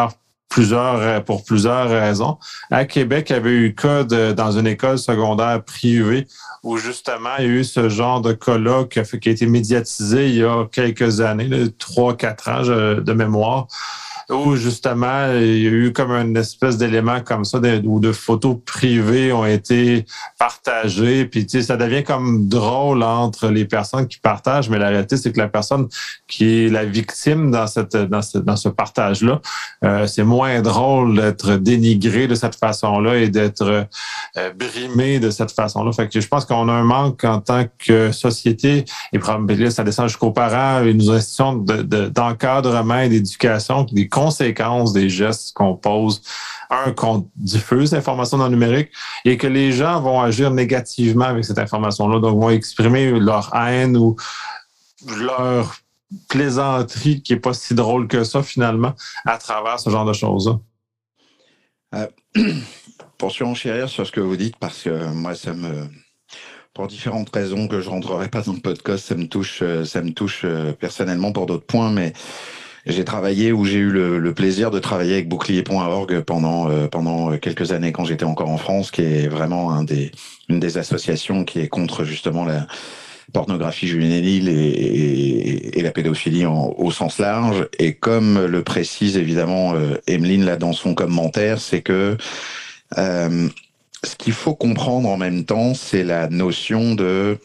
plusieurs, pour plusieurs raisons. À Québec, il y avait eu cas de, dans une école secondaire privée où justement, il y a eu ce genre de cas-là qui a, fait, qui a été médiatisé il y a quelques années, trois, quatre ans je, de mémoire, où justement, il y a eu comme une espèce d'élément comme ça, de, où de photos privées ont été partagées, puis tu sais, ça devient comme drôle entre les personnes qui partagent, mais la réalité, c'est que la personne qui est la victime dans cette dans ce, dans ce partage-là, euh, c'est moins drôle d'être dénigré de cette façon-là et d'être euh, brimé de cette façon-là. Fait que je pense qu'on a un manque en tant que société, et probablement ça descend jusqu'aux parents et nos institutions de, de, d'encadrement et d'éducation, des conséquences des gestes qu'on pose. Un, qu'on diffuse l'information dans le numérique et que les gens vont agir négativement avec cette information-là, donc vont exprimer leur haine ou leur plaisanterie qui est pas si drôle que ça finalement à travers ce genre de choses-là. Euh, pour surenchérir sur ce que vous dites, parce que moi ça me... Pour différentes raisons que je rentrerai pas dans le podcast, ça me touche, ça me touche personnellement pour d'autres points, mais j'ai travaillé ou j'ai eu le, le plaisir de travailler avec bouclier point org pendant euh, pendant quelques années quand j'étais encore en France, qui est vraiment un des une des associations qui est contre justement la pornographie juvénile et, et, et la pédophilie en, au sens large. Et comme le précise évidemment euh, Emeline là dans son commentaire, c'est que euh, ce qu'il faut comprendre en même temps, c'est la notion de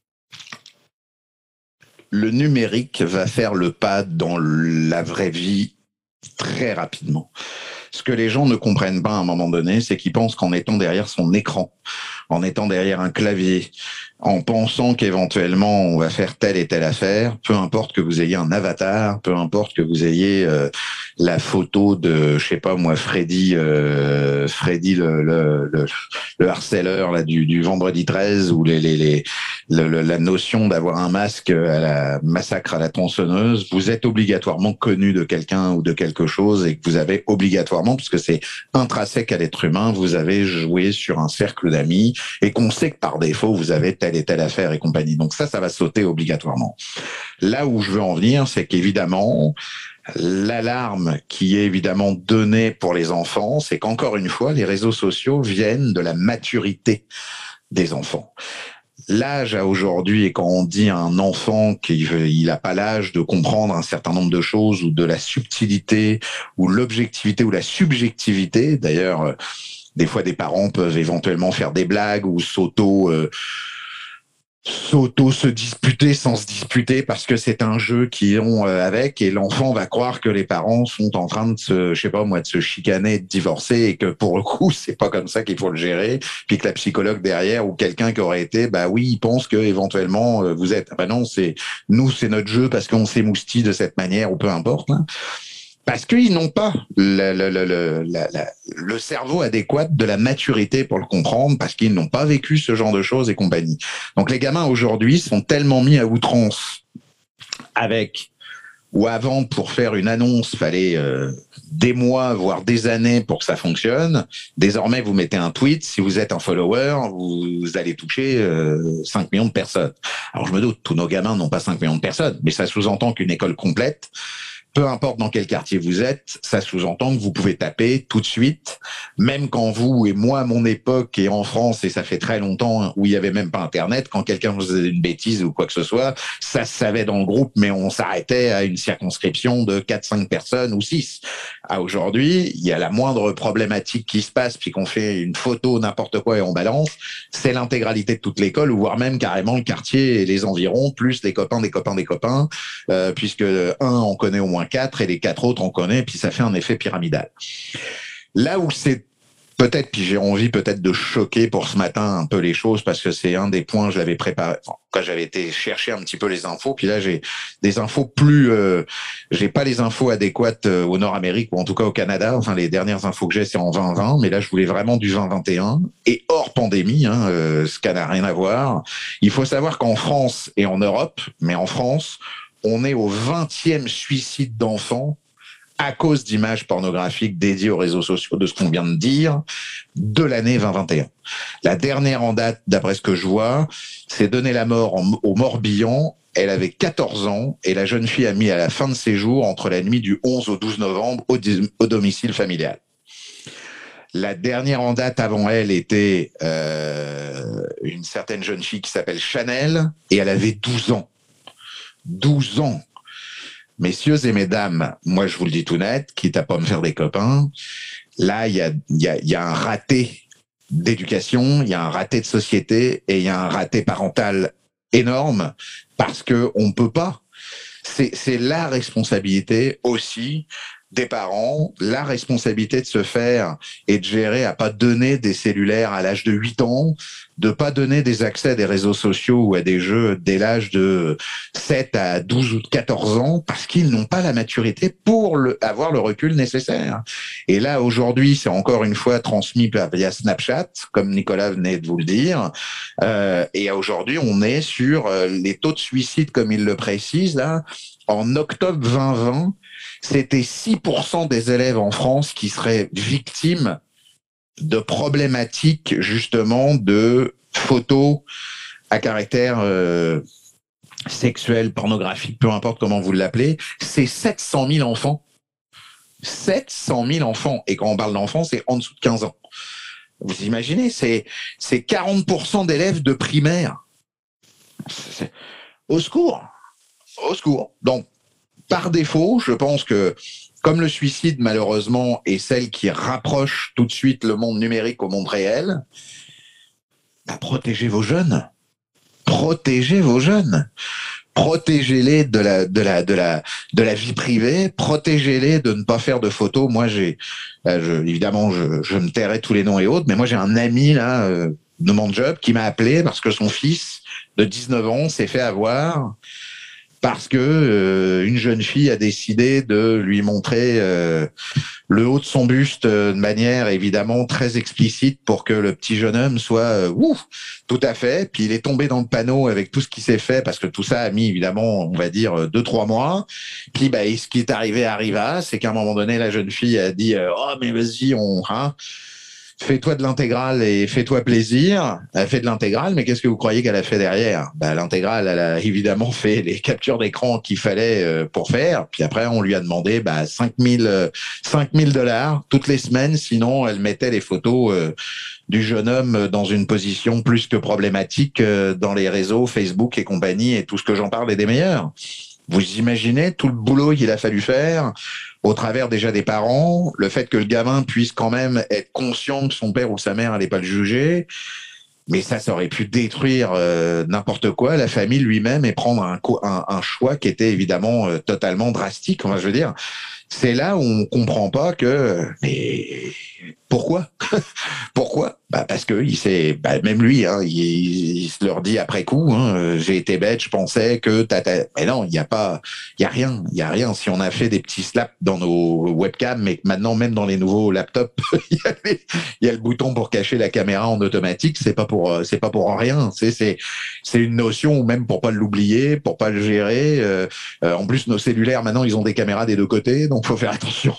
le numérique va faire le pas dans la vraie vie très rapidement. Ce que les gens ne comprennent pas à un moment donné, c'est qu'ils pensent qu'en étant derrière son écran, en étant derrière un clavier, en pensant qu'éventuellement on va faire telle et telle affaire, peu importe que vous ayez un avatar, peu importe que vous ayez euh, la photo de, je sais pas moi, Freddy, euh, Freddy le, le, le, le harceleur là du, du vendredi treize, ou les, les, les, le, le, la notion d'avoir un masque à la massacre à la tronçonneuse, vous êtes obligatoirement connu de quelqu'un ou de quelque chose, et que vous avez obligatoirement, puisque c'est intrinsèque à l'être humain, vous avez joué sur un cercle d'amis, et qu'on sait que par défaut vous avez telle et telle affaire et compagnie. Donc ça, ça va sauter obligatoirement. Là où je veux en venir, c'est qu'évidemment, l'alarme qui est évidemment donnée pour les enfants, c'est qu'encore une fois, les réseaux sociaux viennent de la maturité des enfants. L'âge à aujourd'hui, et quand on dit à un enfant qu'il n'a pas l'âge de comprendre un certain nombre de choses, ou de la subtilité, ou l'objectivité, ou la subjectivité, d'ailleurs, des fois des parents peuvent éventuellement faire des blagues ou s'auto... Euh, s'auto se disputer sans se disputer parce que c'est un jeu qu'ils ont avec, et l'enfant va croire que les parents sont en train de se, je sais pas moi, de se chicaner, de divorcer, et que pour le coup c'est pas comme ça qu'il faut le gérer, puis que la psychologue derrière ou quelqu'un qui aurait été, bah oui, il pense que éventuellement vous êtes, bah non, c'est nous, c'est notre jeu parce qu'on s'émoustille de cette manière, ou peu importe, hein. Parce qu'ils n'ont pas le, le, le, le, la, la, le cerveau adéquat de la maturité pour le comprendre, parce qu'ils n'ont pas vécu ce genre de choses et compagnie. Donc les gamins aujourd'hui sont tellement mis à outrance avec, ou avant, pour faire une annonce, fallait euh, des mois, voire des années pour que ça fonctionne. Désormais, vous mettez un tweet, si vous êtes un follower, vous, vous allez toucher euh, cinq millions de personnes. Alors je me doute, tous nos gamins n'ont pas cinq millions de personnes, mais ça sous-entend qu'une école complète, peu importe dans quel quartier vous êtes, ça sous-entend que vous pouvez taper tout de suite, même quand vous, et moi à mon époque, et en France, et ça fait très longtemps, où il y avait même pas Internet, quand quelqu'un faisait une bêtise ou quoi que ce soit, ça se savait dans le groupe, mais on s'arrêtait à une circonscription de quatre cinq personnes ou six. À aujourd'hui, il y a la moindre problématique qui se passe, puis qu'on fait une photo, n'importe quoi, et on balance, c'est l'intégralité de toute l'école, ou voire même carrément le quartier et les environs, plus les copains des copains des copains, euh, puisque un, on connaît au moins quatre, et les quatre autres on connaît, puis ça fait un effet pyramidal. Là où c'est peut-être, puis j'ai envie peut-être de choquer pour ce matin un peu les choses, parce que c'est un des points, je l'avais préparé, enfin, quand j'avais été chercher un petit peu les infos, puis là j'ai des infos plus, euh, j'ai pas les infos adéquates euh, au Nord-Amérique, ou en tout cas au Canada, enfin les dernières infos que j'ai c'est en vingt vingt, mais là je voulais vraiment du vingt vingt et un, et hors pandémie, hein, euh, ce qui n'a rien à voir. Il faut savoir qu'en France et en Europe, mais en France, on est au vingtième suicide d'enfants à cause d'images pornographiques dédiées aux réseaux sociaux, de ce qu'on vient de dire, de l'année vingt vingt et un. La dernière en date, d'après ce que je vois, c'est donner la mort en, au Morbihan. Elle avait quatorze ans et la jeune fille a mis à la fin de ses jours entre la nuit du onze au douze novembre au, au domicile familial. La dernière en date avant elle était euh, une certaine jeune fille qui s'appelle Chanel et elle avait douze ans. douze ans. Messieurs et mesdames, moi je vous le dis tout net, quitte à pas me faire des copains, là il y a, y, a, y a un raté d'éducation, il y a un raté de société et il y a un raté parental énorme parce que on peut pas. C'est, c'est la responsabilité aussi des parents, la responsabilité de se faire et de gérer à pas donner des cellulaires à l'âge de huit ans, de pas donner des accès à des réseaux sociaux ou à des jeux dès l'âge de sept à douze ou quatorze ans parce qu'ils n'ont pas la maturité pour le, avoir le recul nécessaire. Et là, aujourd'hui, c'est encore une fois transmis via Snapchat, comme Nicolas venait de vous le dire. Euh, et aujourd'hui, on est sur les taux de suicide, comme il le précise, là. En octobre vingt vingt, c'était six pour cent des élèves en France qui seraient victimes de problématiques, justement, de photos à caractère euh, sexuel, pornographique, peu importe comment vous l'appelez. C'est sept cent mille enfants. sept cent mille enfants. Et quand on parle d'enfants, c'est en dessous de quinze ans. Vous imaginez, c'est, c'est quarante pour cent d'élèves de primaire. C'est... Au secours. Au secours. Donc, par défaut, je pense que, comme le suicide, malheureusement, est celle qui rapproche tout de suite le monde numérique au monde réel, bah, protégez vos jeunes. Protégez vos jeunes. Protégez-les de la, de la, de la, de la vie privée. Protégez-les de ne pas faire de photos. Moi, j'ai, là, je, évidemment, je, je me tairai tous les noms et autres, mais moi, j'ai un ami, là, euh, de mon job, qui m'a appelé parce que son fils de dix-neuf ans s'est fait avoir parce que euh, une jeune fille a décidé de lui montrer euh, le haut de son buste euh, de manière évidemment très explicite pour que le petit jeune homme soit euh, ouf, tout à fait. Puis il est tombé dans le panneau avec tout ce qui s'est fait parce que tout ça a mis évidemment, on va dire deux trois mois. Puis bah ce qui est arrivé arriva, c'est qu'à un moment donné la jeune fille a dit euh, oh mais vas-y on hein fais-toi de l'intégrale et fais-toi plaisir. Elle fait de l'intégrale, mais qu'est-ce que vous croyez qu'elle a fait derrière? Bah, l'intégrale, elle a évidemment fait les captures d'écran qu'il fallait euh, pour faire. Puis après, on lui a demandé bah, cinq mille dollars toutes les semaines. Sinon, elle mettait les photos euh, du jeune homme dans une position plus que problématique euh, dans les réseaux Facebook et compagnie. Et tout ce que j'en parle est des meilleurs. Vous imaginez tout le boulot qu'il a fallu faire au travers déjà des parents, le fait que le gamin puisse quand même être conscient que son père ou sa mère n'allait pas le juger, mais ça, ça aurait pu détruire euh, n'importe quoi, la famille lui-même, et prendre un, un, un choix qui était évidemment euh, totalement drastique. Enfin, je veux dire, c'est là où on comprend pas que... Mais pourquoi Pourquoi bah parce que il s'est, bah même lui, hein, il, il se leur dit après coup. Hein, j'ai été bête, je pensais que tata. Mais non, il y a pas, il y a rien, il y a rien. Si on a fait des petits slaps dans nos webcams, mais que maintenant même dans les nouveaux laptops, il y a les, il y a le bouton pour cacher la caméra en automatique. C'est pas pour, c'est pas pour rien. C'est c'est c'est une notion, ou même pour pas l'oublier, pour pas le gérer. Euh, euh, en plus, nos cellulaires maintenant, ils ont des caméras des deux côtés, donc faut faire attention.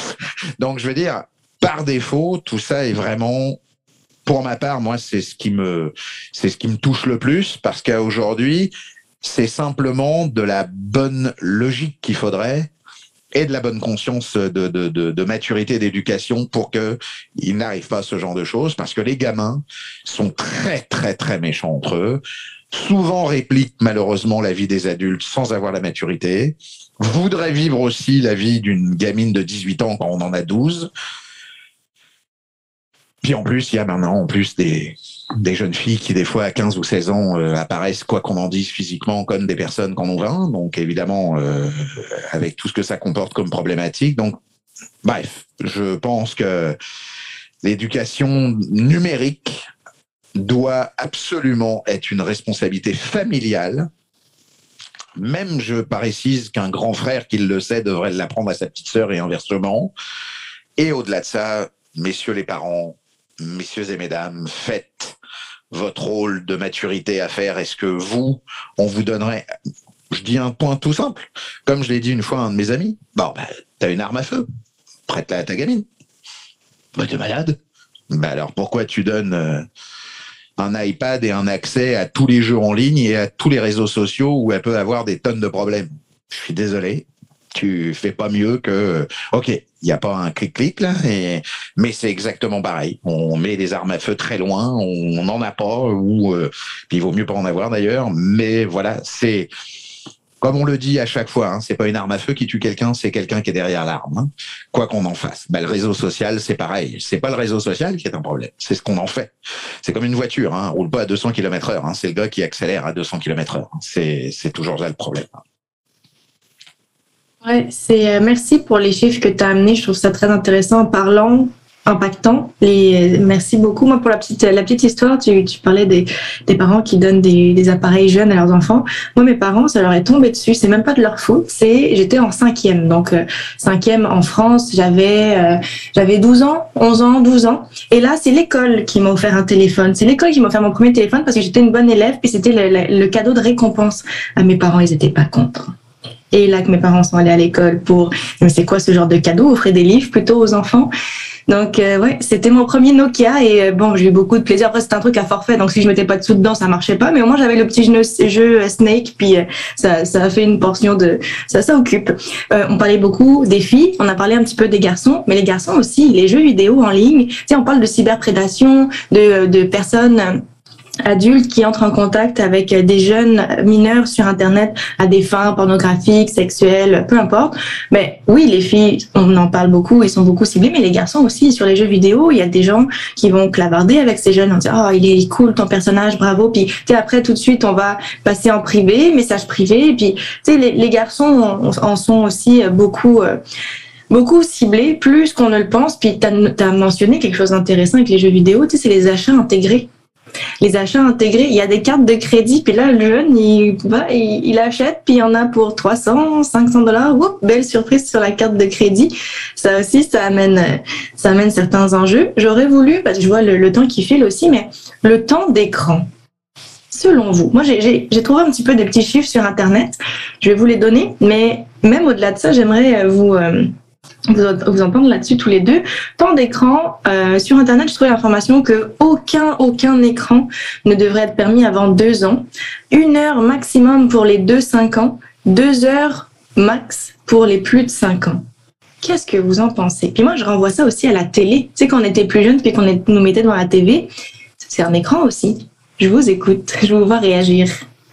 Donc je veux dire. Par défaut, tout ça est vraiment, pour ma part, moi, c'est ce qui me, c'est ce qui me touche le plus, parce qu'aujourd'hui, c'est simplement de la bonne logique qu'il faudrait et de la bonne conscience de, de, de, de maturité d'éducation pour que ils n'arrivent pas à ce genre de choses, parce que les gamins sont très, très, très méchants entre eux, souvent répliquent malheureusement la vie des adultes sans avoir la maturité, voudraient vivre aussi la vie d'une gamine de dix-huit ans quand on en a douze. Puis en plus, il y a maintenant en plus des, des jeunes filles qui, des fois, à quinze ou seize ans, euh, apparaissent, quoi qu'on en dise physiquement, comme des personnes qu'en ont vingt. Donc, évidemment, euh, avec tout ce que ça comporte comme problématique. Donc, bref, je pense que l'éducation numérique doit absolument être une responsabilité familiale. Même, je précise qu'un grand frère qui le sait devrait l'apprendre à sa petite sœur et inversement. Et au-delà de ça, messieurs les parents, messieurs et mesdames, faites votre rôle de maturité à faire. Est-ce que vous, on vous donnerait, je dis un point tout simple, comme je l'ai dit une fois à un de mes amis, bon, ben, T'as une arme à feu, prête-la à ta gamine. Bah, t'es malade. Bah alors pourquoi tu donnes euh, un iPad et un accès à tous les jeux en ligne et à tous les réseaux sociaux où elle peut avoir des tonnes de problèmes? Je suis désolé, tu fais pas mieux que... Ok, il n'y a pas un clic-clic là, et... mais c'est exactement pareil. On met des armes à feu très loin, on n'en a pas, ou euh... puis il vaut mieux pas en avoir d'ailleurs, mais voilà, c'est... Comme on le dit à chaque fois, hein, c'est pas une arme à feu qui tue quelqu'un, c'est quelqu'un qui est derrière l'arme. Hein. Quoi qu'on en fasse. Bah, le réseau social, c'est pareil. C'est pas le réseau social qui est un problème, c'est ce qu'on en fait. C'est comme une voiture, hein, roule pas à deux cents kilomètres heure. Hein, c'est le gars qui accélère à deux cents kilomètres heure. C'est, c'est toujours ça le problème. Ouais, c'est euh, merci pour les chiffres que tu as amenés. Je trouve ça très intéressant, en parlant, impactant. Les, merci beaucoup. Moi, pour la petite, la petite histoire, tu, tu parlais des, des parents qui donnent des, des appareils jeunes à leurs enfants. Moi, mes parents, ça leur est tombé dessus. C'est même pas de leur faute. C'est, j'étais en cinquième. Donc, euh, cinquième en France. J'avais, euh, j'avais douze ans, onze ans, douze ans. Et là, c'est l'école qui m'a offert un téléphone. C'est l'école qui m'a offert mon premier téléphone parce que j'étais une bonne élève. Puis c'était le, le, le cadeau de récompense à mes parents. Ils étaient pas contents. Et là que mes parents sont allés à l'école pour, mais c'est quoi ce genre de cadeau? Offrir des livres plutôt aux enfants. Donc euh, ouais, c'était mon premier Nokia et euh, bon, j'ai eu beaucoup de plaisir. Après c'était un truc à forfait, donc si je mettais pas de sous dedans, ça marchait pas. Mais au moins j'avais le petit jeu, jeu Snake, puis euh, ça, ça a fait une portion de, ça, ça occupe. Euh, on parlait beaucoup des filles, on a parlé un petit peu des garçons, mais les garçons aussi, les jeux vidéo en ligne. Tu sais, on parle de cyberprédation, de, de personnes adultes qui entrent en contact avec des jeunes mineurs sur Internet à des fins pornographiques, sexuelles, peu importe. Mais oui, les filles, on en parle beaucoup, ils sont beaucoup ciblés, mais les garçons aussi, sur les jeux vidéo, il y a des gens qui vont clavarder avec ces jeunes en disant « Oh, il est cool ton personnage, bravo ». Puis tu sais, après, tout de suite, on va passer en privé, message privé. Et puis, tu sais, les, les garçons en sont aussi beaucoup... Euh, beaucoup ciblés, plus qu'on ne le pense. Puis tu as mentionné quelque chose d'intéressant avec les jeux vidéo, tu sais, c'est les achats intégrés. Les achats intégrés, il y a des cartes de crédit, puis là, le jeune, il va, il, il achète, puis il y en a pour trois cents, cinq cents dollars. Oups, belle surprise sur la carte de crédit. Ça aussi, ça amène, ça amène certains enjeux. J'aurais voulu, parce que je vois le, le temps qui file aussi, mais le temps d'écran. Selon vous, moi, j'ai, j'ai, j'ai trouvé un petit peu des petits chiffres sur Internet. Je vais vous les donner, mais même au-delà de ça, j'aimerais vous, euh, vous, vous entendre là-dessus tous les deux. Temps d'écran, euh, sur Internet, je trouvais l'information que aucun, aucun écran ne devrait être permis avant deux ans. Une heure maximum pour les deux cinq ans, deux heures max pour les plus de cinq ans. Qu'est-ce que vous en pensez? Puis moi, je renvoie ça aussi à la télé. Tu sais, quand on était plus jeunes, puis qu'on est, nous mettait dans la T V, c'est un écran aussi. Je vous écoute, je vous vois réagir.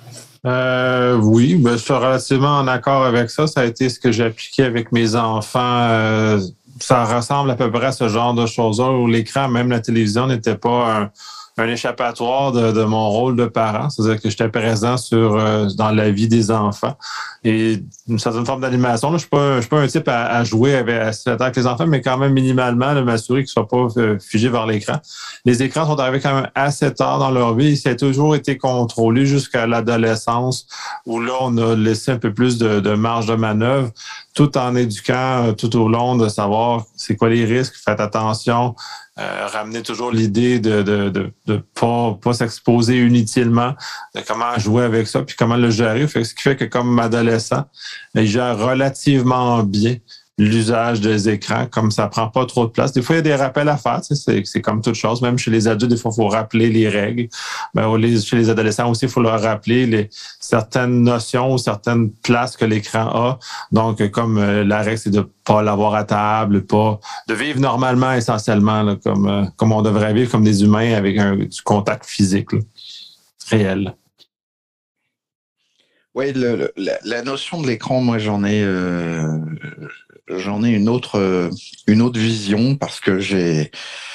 Euh, oui, ben, je suis relativement en accord avec ça. Ça a été ce que j'ai appliqué avec mes enfants. Euh, ça ressemble à peu près à ce genre de choses-là où l'écran, même la télévision, n'était pas un, un échappatoire de, de mon rôle de parent. C'est-à-dire que j'étais présent sur euh, dans la vie des enfants. Et une certaine forme d'animation. Là, je ne suis pas un type à, à jouer avec, à, avec les enfants, mais quand même minimalement, de m'assurer qu'ils ne soient pas euh, figés vers l'écran. Les écrans sont arrivés quand même assez tard dans leur vie. Ça a toujours été contrôlé jusqu'à l'adolescence, où là, on a laissé un peu plus de, de marge de manœuvre, tout en éduquant euh, tout au long de savoir c'est quoi les risques, faites attention, euh, ramener toujours l'idée de de de, de pas, pas s'exposer inutilement, de comment jouer avec ça, puis comment le gérer. Fait, ce qui fait que comme adolescent, il gère relativement bien l'usage des écrans, comme ça prend pas trop de place. Des fois, il y a des rappels à faire, tu sais, c'est, c'est comme toute chose. Même chez les adultes, des fois, il faut rappeler les règles. Ben, chez les adolescents aussi, il faut leur rappeler les, certaines notions ou certaines places que l'écran a. Donc, comme euh, la règle, c'est de pas l'avoir à table, pas de vivre normalement essentiellement, là, comme, euh, comme on devrait vivre comme des humains avec un, du contact physique là, réel. Oui, le, le, la, la notion de l'écran, moi, j'en ai... Euh... J'en ai une autre, une autre vision parce que j'ai,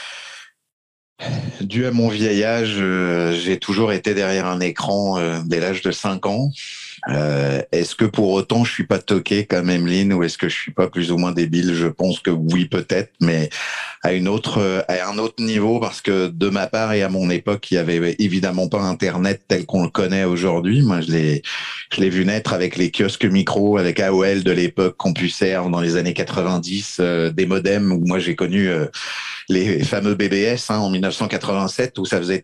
dû à mon vieil âge, j'ai toujours été derrière un écran dès l'âge de cinq ans. Euh, est-ce que pour autant je suis pas toqué comme Emeline ou est-ce que je suis pas plus ou moins débile? Je pense que oui, peut-être, mais à une autre, à un autre niveau, parce que de ma part et à mon époque, il y avait évidemment pas Internet tel qu'on le connaît aujourd'hui. Moi, je l'ai, je l'ai vu naître avec les kiosques micro, avec A O L de l'époque, CompuServe dans les années quatre-vingt-dix, euh, des modems où moi j'ai connu euh, les fameux B B S hein, en mille neuf cent quatre-vingt-sept où ça faisait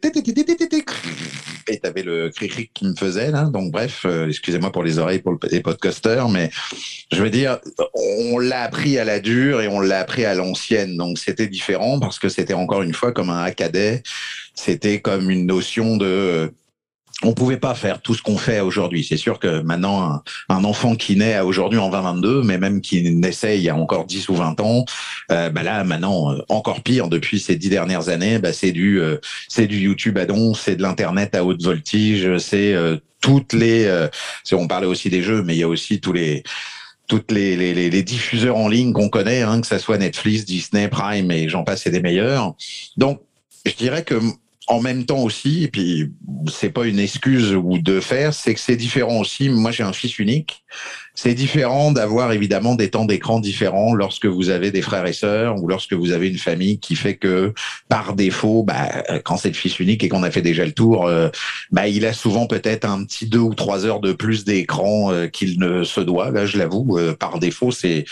et t'avais le cri-cri qui me faisait là. Donc bref, euh, excusez-moi pour les oreilles pour les podcasters, mais je veux dire, on l'a appris à la dure et on l'a appris à l'ancienne. Donc c'était différent parce que c'était encore une fois comme un hackaday. C'était comme une notion de on pouvait pas faire tout ce qu'on fait aujourd'hui. C'est sûr que maintenant, un, un enfant qui naît aujourd'hui en vingt vingt-deux, mais même qui naissait il y a encore dix ou vingt ans, euh, bah là, maintenant, encore pire, depuis ces dix dernières années, bah c'est du, euh, c'est du YouTube à don, c'est de l'Internet à haute voltige, c'est euh, toutes les, euh, on parlait aussi des jeux, mais il y a aussi tous les, toutes les, les, les, les diffuseurs en ligne qu'on connaît, hein, que ça soit Netflix, Disney, Prime et j'en passe et des meilleurs. Donc, je dirais que en même temps aussi, et puis c'est pas une excuse ou de faire, c'est que c'est différent aussi. Moi, j'ai un fils unique. C'est différent d'avoir évidemment des temps d'écran différents lorsque vous avez des frères et sœurs ou lorsque vous avez une famille qui fait que par défaut, bah, quand c'est le fils unique et qu'on a fait déjà le tour, euh, bah, il a souvent peut-être un petit deux ou trois heures de plus d'écran euh, qu'il ne se doit. Là, je l'avoue, euh, par défaut, c'est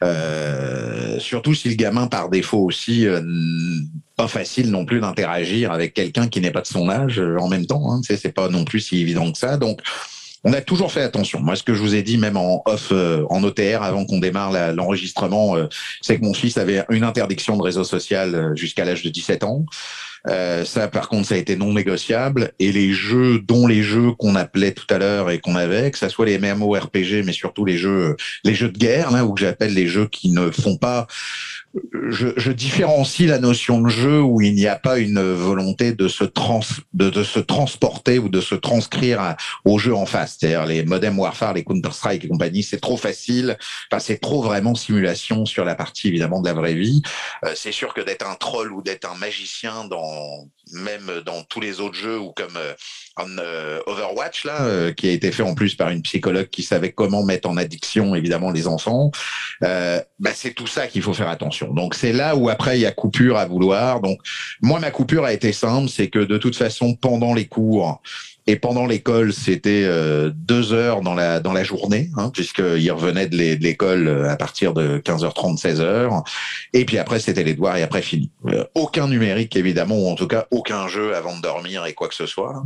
euh, surtout si le gamin par défaut aussi euh, pas facile non plus d'interagir avec quelqu'un qui n'est pas de son âge euh, en même temps. Hein, c'est pas non plus si évident que ça. Donc on a toujours fait attention. Moi, ce que je vous ai dit, même en off, euh, en O T R, avant qu'on démarre la, l'enregistrement, euh, c'est que mon fils avait une interdiction de réseau social euh, jusqu'à l'âge de dix-sept ans. Euh, ça, par contre, ça a été non négociable. Et les jeux, dont les jeux qu'on appelait tout à l'heure et qu'on avait, que ça soit les M M O R P G, mais surtout les jeux, les jeux de guerre, là, ou que j'appelle les jeux qui ne font pas. Je, je différencie la notion de jeu où il n'y a pas une volonté de se trans, de, de se transporter ou de se transcrire à, au jeu en face. C'est-à-dire les Modern Warfare, les Counter-Strike et compagnie, c'est trop facile. Enfin, c'est trop vraiment simulation sur la partie évidemment de la vraie vie. Euh, c'est sûr que d'être un troll ou d'être un magicien dans même dans tous les autres jeux ou comme euh, en, euh, Overwatch là, euh, qui a été fait en plus par une psychologue qui savait comment mettre en addiction évidemment les enfants. Euh, bah c'est tout ça qu'il faut faire attention. Donc c'est là où après il y a coupure à vouloir. Donc moi ma coupure a été simple, c'est que de toute façon pendant les cours et pendant l'école c'était euh, deux heures dans la dans la journée, hein, puisqu'il revenait de l'école à partir de quinze heures trente, seize heures. Et puis après c'était les devoirs et après fini. Euh, aucun numérique évidemment, ou en tout cas aucun jeu avant de dormir et quoi que ce soit.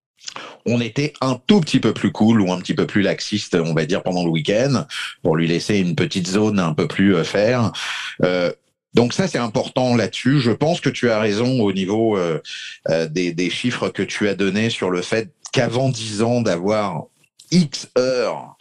On était un tout petit peu plus cool ou un petit peu plus laxiste, on va dire, pendant le week-end, pour lui laisser une petite zone un peu plus euh, faire. Euh, donc ça, c'est important là-dessus. Je pense que tu as raison au niveau euh, euh, des, des chiffres que tu as donnés sur le fait qu'avant dix ans, d'avoir X heures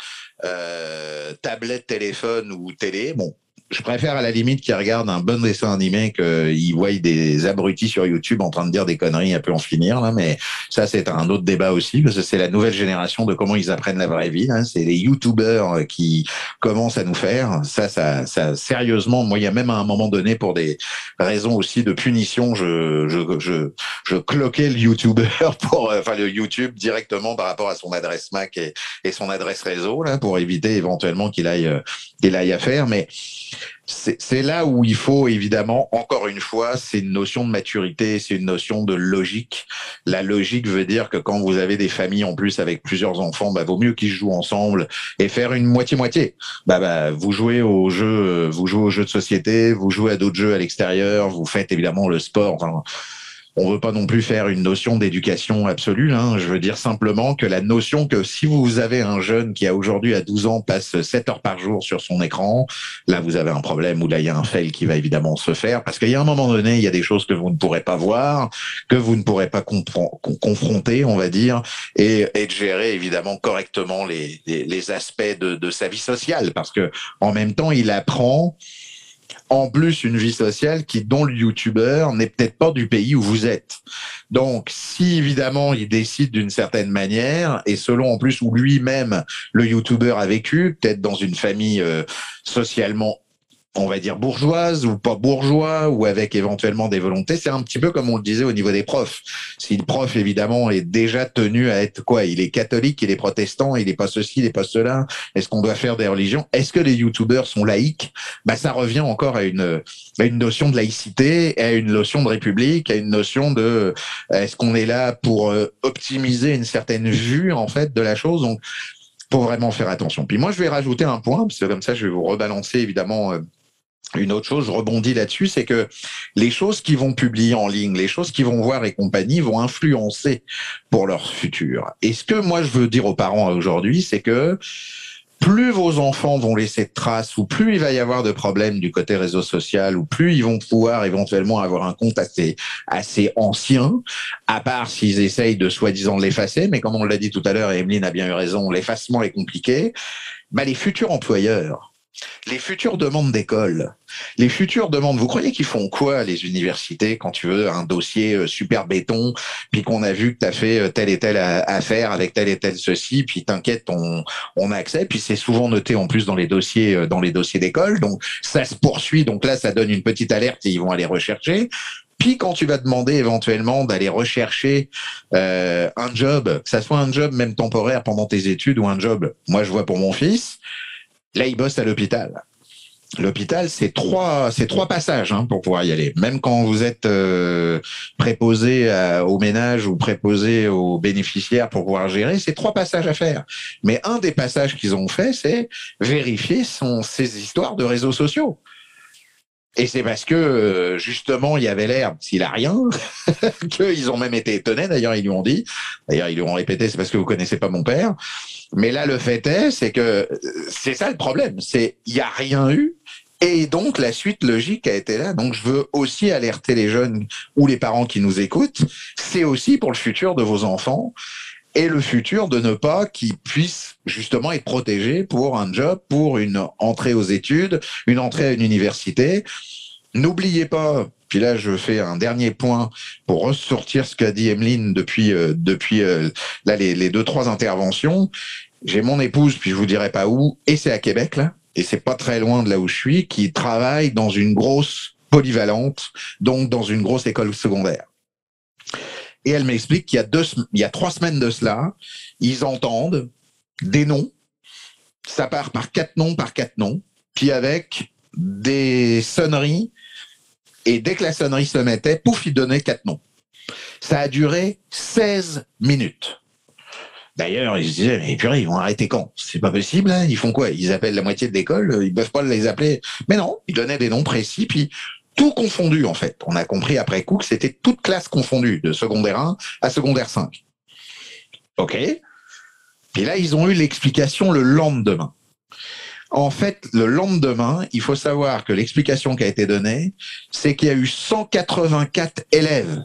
euh, tablette, téléphone ou télé, bon, je préfère à la limite qu'ils regardent un bon dessin animé qu'ils voient des abrutis sur YouTube en train de dire des conneries, un peu en finir là. Mais ça, c'est un autre débat aussi parce que c'est la nouvelle génération de comment ils apprennent la vraie vie. Hein. C'est les YouTubers qui commencent à nous faire ça, ça, ça. Sérieusement, moi, il y a même à un moment donné pour des raisons aussi de punition, je, je, je, je cloquais le YouTuber pour, enfin le YouTube directement par rapport à son adresse Mac et, et son adresse réseau là pour éviter éventuellement qu'il aille, qu'il aille à faire, mais c'est là où il faut évidemment, encore une fois, c'est une notion de maturité, c'est une notion de logique. La logique veut dire que quand vous avez des familles en plus avec plusieurs enfants, bah vaut mieux qu'ils jouent ensemble et faire une moitié-moitié. Bah, bah vous jouez aux jeux, vous jouez aux jeux de société, vous jouez à d'autres jeux à l'extérieur, vous faites évidemment le sport. Enfin, on veut pas non plus faire une notion d'éducation absolue. Hein. Je veux dire simplement que la notion que si vous avez un jeune qui a aujourd'hui à douze ans passe sept heures par jour sur son écran, là vous avez un problème ou là il y a un fail qui va évidemment se faire parce qu'il y a un moment donné il y a des choses que vous ne pourrez pas voir, que vous ne pourrez pas confronter, on va dire, et, et de gérer évidemment correctement les, les, les aspects de, de sa vie sociale parce que en même temps il apprend. En plus, une vie sociale qui, dont le YouTuber n'est peut-être pas du pays où vous êtes. Donc, si évidemment il décide d'une certaine manière, et selon en plus où lui-même le YouTuber a vécu, peut-être dans une famille euh, socialement, on va dire bourgeoise ou pas bourgeois, ou avec éventuellement des volontés, c'est un petit peu comme on le disait au niveau des profs. Si le prof, évidemment, est déjà tenu à être quoi? Il est catholique, il est protestant, il est pas ceci, il est pas cela. Est-ce qu'on doit faire des religions? Est-ce que les youtubeurs sont laïcs? Bah, ça revient encore à une, à une notion de laïcité, à une notion de république, à une notion de, est-ce qu'on est là pour euh, optimiser une certaine vue, en fait, de la chose? Donc, faut vraiment faire attention. Puis moi, je vais rajouter un point, parce que comme ça, je vais vous rebalancer évidemment euh, une autre chose, je rebondis là-dessus, c'est que les choses qu'ils vont publier en ligne, les choses qu'ils vont voir et compagnie vont influencer pour leur futur. Et ce que moi, je veux dire aux parents aujourd'hui, c'est que plus vos enfants vont laisser de traces, ou plus il va y avoir de problèmes du côté réseau social, ou plus ils vont pouvoir éventuellement avoir un compte assez, assez ancien, à part s'ils essayent de soi-disant l'effacer, mais comme on l'a dit tout à l'heure, et Emeline a bien eu raison, l'effacement est compliqué, bah les futurs employeurs, les futures demandes d'école, les futures demandes, vous croyez qu'ils font quoi les universités quand tu veux un dossier super béton, puis qu'on a vu que tu as fait telle et telle affaire avec tel et tel ceci, puis t'inquiète, on, on a accès, puis c'est souvent noté en plus dans les dossiers, dans les dossiers d'école, donc ça se poursuit, donc là ça donne une petite alerte et ils vont aller rechercher. Puis quand tu vas demander éventuellement d'aller rechercher euh, un job, que ça soit un job même temporaire pendant tes études ou un job, moi je vois pour mon fils, là, il bosse à l'hôpital. L'hôpital, c'est trois, c'est trois passages hein, pour pouvoir y aller. Même quand vous êtes euh, préposé à, au ménage ou préposé aux bénéficiaires pour pouvoir gérer, c'est trois passages à faire. Mais un des passages qu'ils ont fait, c'est vérifier son, ces histoires de réseaux sociaux. Et c'est parce que, justement, il y avait l'air, s'il a rien, qu'ils ont même été étonnés. D'ailleurs, ils lui ont dit, d'ailleurs, ils lui ont répété, c'est parce que vous connaissez pas mon père. Mais là, le fait est, c'est que c'est ça le problème. C'est, il y a rien eu. Et donc, la suite logique a été là. Donc, je veux aussi alerter les jeunes ou les parents qui nous écoutent. C'est aussi pour le futur de vos enfants. Et le futur de ne pas qu'ils puissent justement être protégés pour un job, pour une entrée aux études, une entrée à une université. N'oubliez pas, puis là je fais un dernier point pour ressortir ce qu'a dit Emeline depuis euh, depuis euh, là les, les deux trois interventions. J'ai mon épouse, puis je vous dirai pas où, et c'est à Québec là, et c'est pas très loin de là où je suis, qui travaille dans une grosse polyvalente, donc dans une grosse école secondaire. Et elle m'explique qu'il y a deux, il y a trois semaines de cela, ils entendent des noms. Ça part par quatre noms, par quatre noms, puis avec des sonneries. Et dès que la sonnerie se mettait, pouf, ils donnaient quatre noms. Ça a duré seize minutes. D'ailleurs, ils se disaient, mais purée, ils vont arrêter quand? C'est pas possible, hein. Ils font quoi? Ils appellent la moitié de l'école, ils peuvent pas les appeler. Mais non, ils donnaient des noms précis, puis tout confondu, en fait. On a compris après coup que c'était toute classe confondue, de secondaire un à secondaire cinq. OK. Et là, ils ont eu l'explication le lendemain. En fait, le lendemain, il faut savoir que l'explication qui a été donnée, c'est qu'il y a eu cent quatre-vingt-quatre élèves.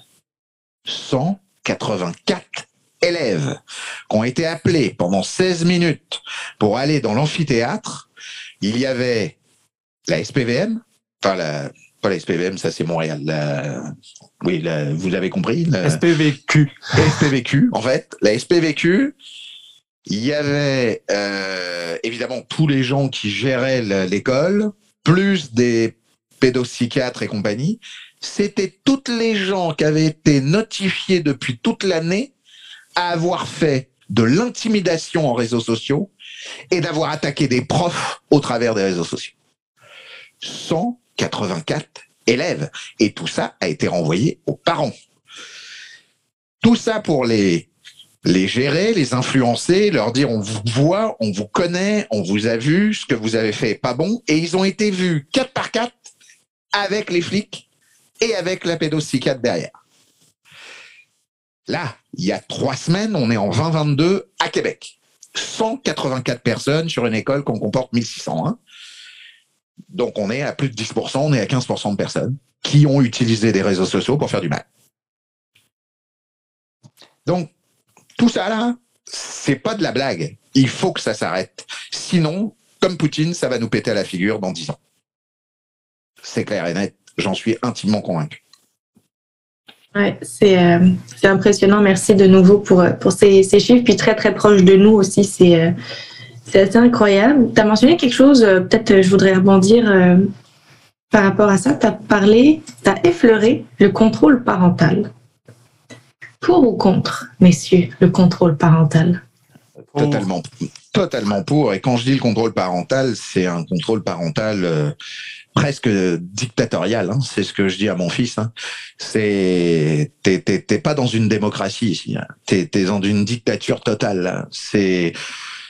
cent quatre-vingt-quatre élèves qui ont été appelés pendant seize minutes pour aller dans l'amphithéâtre. Il y avait la S P V M, enfin la... Pas la S P V M, ça c'est Montréal. La... Oui, la... vous l'avez compris. La... S P V Q. La S P V Q, en fait. La S P V Q, il y avait euh, évidemment tous les gens qui géraient l'école, plus des pédopsychiatres et compagnie. C'était toutes les gens qui avaient été notifiés depuis toute l'année à avoir fait de l'intimidation en réseaux sociaux et d'avoir attaqué des profs au travers des réseaux sociaux. cent quatre-vingt-quatre élèves. Et tout ça a été renvoyé aux parents. Tout ça pour les, les gérer, les influencer, leur dire on vous voit, on vous connaît, on vous a vu, ce que vous avez fait est pas bon. Et ils ont été vus quatre par quatre avec les flics et avec la pédopsychiatre derrière. Là, il y a trois semaines, on est en vingt vingt-deux à Québec. cent quatre-vingt-quatre personnes sur une école qu'on comporte mille six cents. Hein. Donc, on est à plus de dix pour cent, on est à quinze pour cent de personnes qui ont utilisé des réseaux sociaux pour faire du mal. Donc, tout ça là, c'est pas de la blague. Il faut que ça s'arrête. Sinon, comme Poutine, ça va nous péter à la figure dans dix ans. C'est clair et net, j'en suis intimement convaincu. Ouais, c'est euh, c'est impressionnant. Merci de nouveau pour, pour ces, ces chiffres, puis très très proche de nous aussi. C'est... Euh... C'est assez incroyable. Tu as mentionné quelque chose, euh, peut-être euh, je voudrais rebondir euh, par rapport à ça. Tu as parlé, tu as effleuré le contrôle parental. Pour ou contre, messieurs, le contrôle parental? Totalement, totalement pour. Et quand je dis le contrôle parental, c'est un contrôle parental euh, presque dictatorial. Hein. C'est ce que je dis à mon fils. Hein. C'est, t'es, t'es, t'es pas dans une démocratie ici. Hein. T'es, t'es dans une dictature totale. Là. C'est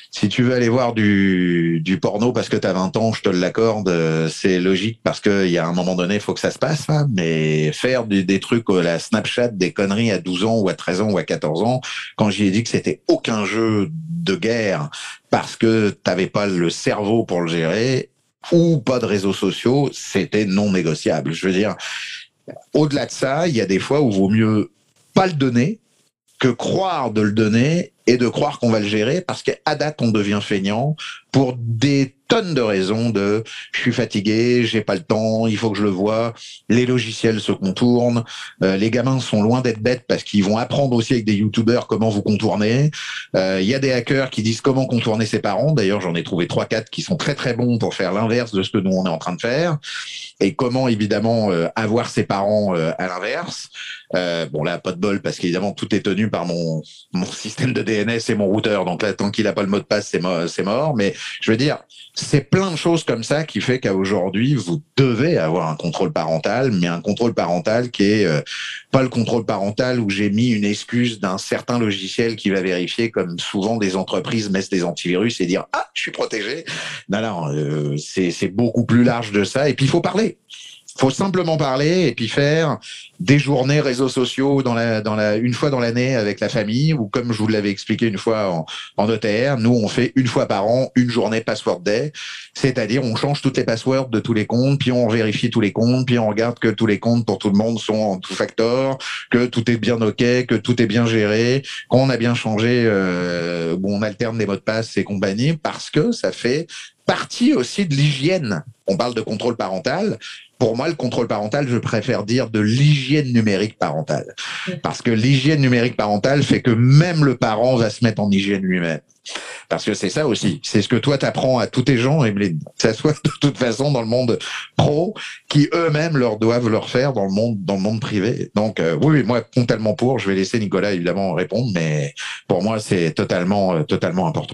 si tu veux aller voir du, du porno parce que tu as vingt ans, je te l'accorde, c'est logique parce qu'il y a un moment donné, il faut que ça se passe. Hein, mais faire du, des trucs, la Snapchat, des conneries à douze ans ou à treize ans ou à quatorze ans, quand j'y ai dit que c'était aucun jeu de guerre parce que t'avais pas le cerveau pour le gérer ou pas de réseaux sociaux, c'était non négociable. Je veux dire, au-delà de ça, il y a des fois où il vaut mieux pas le donner que croire de le donner et de croire qu'on va le gérer parce qu'à date, on devient feignant pour des tonnes de raisons de je suis fatigué, j'ai pas le temps, il faut que je le voie, les logiciels se contournent, euh, les gamins sont loin d'être bêtes parce qu'ils vont apprendre aussi avec des youtubeurs comment vous contourner. Il euh, y a des hackers qui disent comment contourner ses parents. D'ailleurs, j'en ai trouvé trois quatre qui sont très très bons pour faire l'inverse de ce que nous on est en train de faire. Et comment évidemment euh, avoir ses parents euh, à l'inverse. Euh, bon là, pas de bol parce qu'évidemment tout est tenu par mon mon système de D N S et mon routeur. Donc là, tant qu'il a pas le mot de passe, c'est mort, c'est mort. Mais je veux dire, c'est plein de choses comme ça qui fait qu'à aujourd'hui, vous devez avoir un contrôle parental, mais un contrôle parental qui est euh, pas le contrôle parental où j'ai mis une excuse d'un certain logiciel qui va vérifier, comme souvent des entreprises mettent des antivirus et dire ah je suis protégé. Non non, euh, c'est c'est beaucoup plus large de ça. Et puis il faut parler. Faut simplement parler et puis faire des journées réseaux sociaux dans la, dans la, une fois dans l'année avec la famille ou comme je vous l'avais expliqué une fois en, en E T R, nous on fait une fois par an une journée Password Day, c'est-à-dire on change toutes les passwords de tous les comptes, puis on vérifie tous les comptes, puis on regarde que tous les comptes pour tout le monde sont en two factor, que tout est bien ok, que tout est bien géré, qu'on a bien changé, euh, où on alterne les mots de passe et compagnie, parce que ça fait partie aussi de l'hygiène. On parle de contrôle parental. Pour moi, le contrôle parental, je préfère dire de l'hygiène numérique parentale. Parce que l'hygiène numérique parentale fait que même le parent va se mettre en hygiène lui-même. Parce que c'est ça aussi. C'est ce que toi t'apprends à tous tes gens, Emeline. Que ça soit de toute façon dans le monde pro, qui eux-mêmes leur doivent leur faire dans le monde, dans le monde privé. Donc, euh, oui, moi, totalement pour. Je vais laisser Nicolas, évidemment, répondre. Mais pour moi, c'est totalement, euh, totalement important.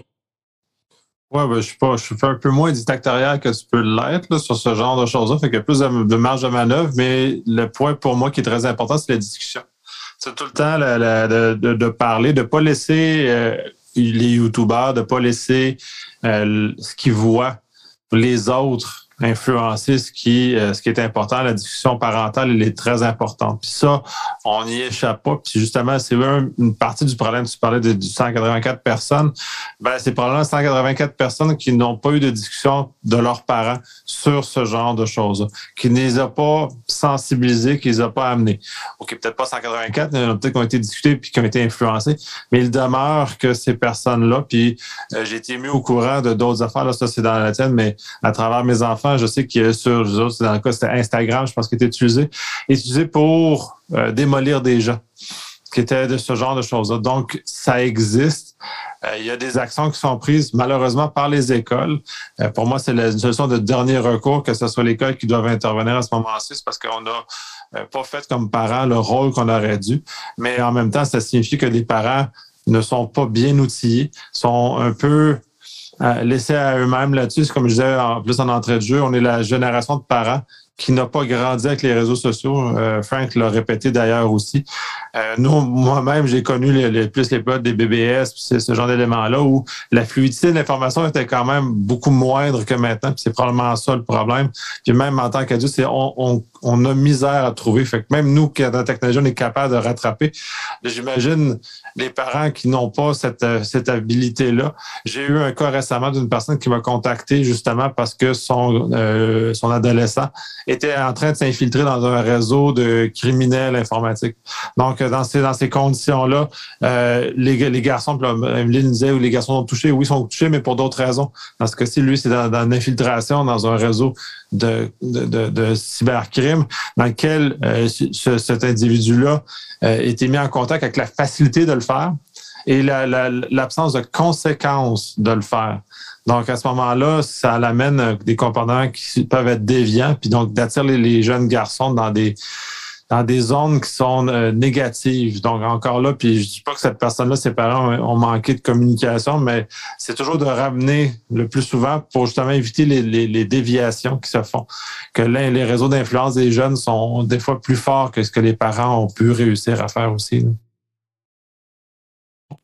Oui, ben, je suis pas, je suis un peu moins dictatorial que tu peux l'être là, sur ce genre de choses-là. Fait qu'il y a plus de, de marge de manœuvre, mais le point pour moi qui est très important, c'est la discussion. C'est tout le temps la, la, de, de, de parler, de pas laisser euh, les youtubeurs, de pas laisser euh, ce qu'ils voient les autres influencer ce qui, euh, ce qui est important. La discussion parentale, elle est très importante. Puis ça, on n'y échappe pas. Puis justement, c'est un, une partie du problème. Tu parlais de, de cent quatre-vingt-quatre personnes. Ben, c'est probablement cent quatre-vingt-quatre personnes qui n'ont pas eu de discussion de leurs parents sur ce genre de choses, qui ne les a pas sensibilisés, qui ne les a pas amenés. OK, peut-être pas cent quatre-vingt-quatre, il y en a peut-être qui ont été discutés puis qui ont été influencés, mais il demeure que ces personnes-là, puis euh, j'ai été mis au courant de d'autres affaires, là, ça c'est dans la tienne, mais à travers mes enfants, je sais qu'il y a sur, dans le cas, c'était Instagram, je pense qu'il était utilisé, utilisé pour euh, démolir des gens, qui étaient de ce genre de choses-là. Donc, ça existe. Euh, il y a des actions qui sont prises, malheureusement, par les écoles. Euh, pour moi, c'est la, une solution de dernier recours, que ce soit l'école qui doit intervenir à ce moment-ci, c'est parce qu'on n'a euh, pas fait comme parents le rôle qu'on aurait dû. Mais en même temps, ça signifie que les parents ne sont pas bien outillés, sont un peu Euh, laissés à eux-mêmes là-dessus. C'est comme je disais en plus en entrée de jeu, on est la génération de parents qui n'a pas grandi avec les réseaux sociaux. Euh, Frank l'a répété d'ailleurs aussi. Euh, nous, moi-même, j'ai connu les, les, plus les potes des B B S, c'est ce genre d'éléments-là où la fluidité de l'information était quand même beaucoup moindre que maintenant. Puis c'est probablement ça le problème. Puis même en tant qu'adulte, c'est on, on, on a misère à trouver. Fait que même nous, qui dans la technologie, on est capable de rattraper. J'imagine les parents qui n'ont pas cette, cette habilité-là. J'ai eu un cas récemment d'une personne qui m'a contacté justement parce que son, euh, son adolescent était en train de s'infiltrer dans un réseau de criminels informatiques. Donc, dans ces, dans ces conditions-là, euh, les, les garçons, Emeline disait, où les garçons sont touchés, oui, ils sont touchés, mais pour d'autres raisons. Dans ce cas-ci, lui, c'est dans, dans l'infiltration dans un réseau de, de, de, de cybercrime dans lequel euh, ce, cet individu-là euh, était mis en contact avec la facilité de le faire et la, la, l'absence de conséquences de le faire. Donc, à ce moment-là, ça l'amène des comportements qui peuvent être déviants, puis donc d'attirer les, les jeunes garçons dans des dans des zones qui sont euh, négatives. Donc, encore là, puis je dis pas que cette personne-là, ses parents ont, ont manqué de communication, mais c'est toujours de ramener le plus souvent pour justement éviter les, les, les déviations qui se font. Que là, les réseaux d'influence des jeunes sont des fois plus forts que ce que les parents ont pu réussir à faire aussi. Là.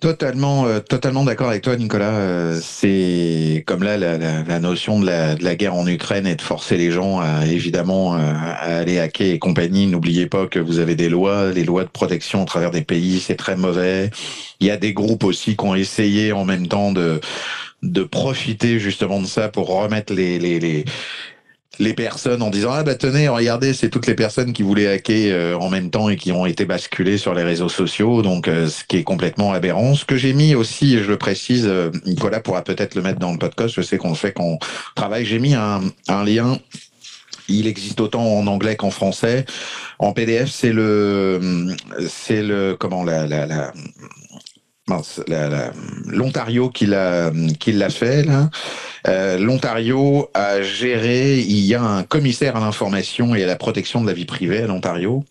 Totalement, euh, totalement d'accord avec toi, Nicolas. Euh, c'est comme là la, la, la notion de la, de la guerre en Ukraine et de forcer les gens à évidemment euh, à aller hacker et compagnie. N'oubliez pas que vous avez des lois, les lois de protection à travers des pays, c'est très mauvais. Il y a des groupes aussi qui ont essayé en même temps de de profiter justement de ça pour remettre les les les les personnes en disant ah bah tenez regardez c'est toutes les personnes qui voulaient hacker euh, en même temps et qui ont été basculées sur les réseaux sociaux, donc euh, ce qui est complètement aberrant. Ce que j'ai mis aussi, et je le précise, euh, Nicolas pourra peut-être le mettre dans le podcast, je sais qu'on le fait qu'on travaille, j'ai mis un, un lien. Il existe autant en anglais qu'en français. En P D F, c'est le c'est le comment la la, la mince, la, la, l'Ontario qui l'a qui l'a fait là. Euh, L'Ontario a géré, il y a un commissaire à l'information et à la protection de la vie privée à l'Ontario,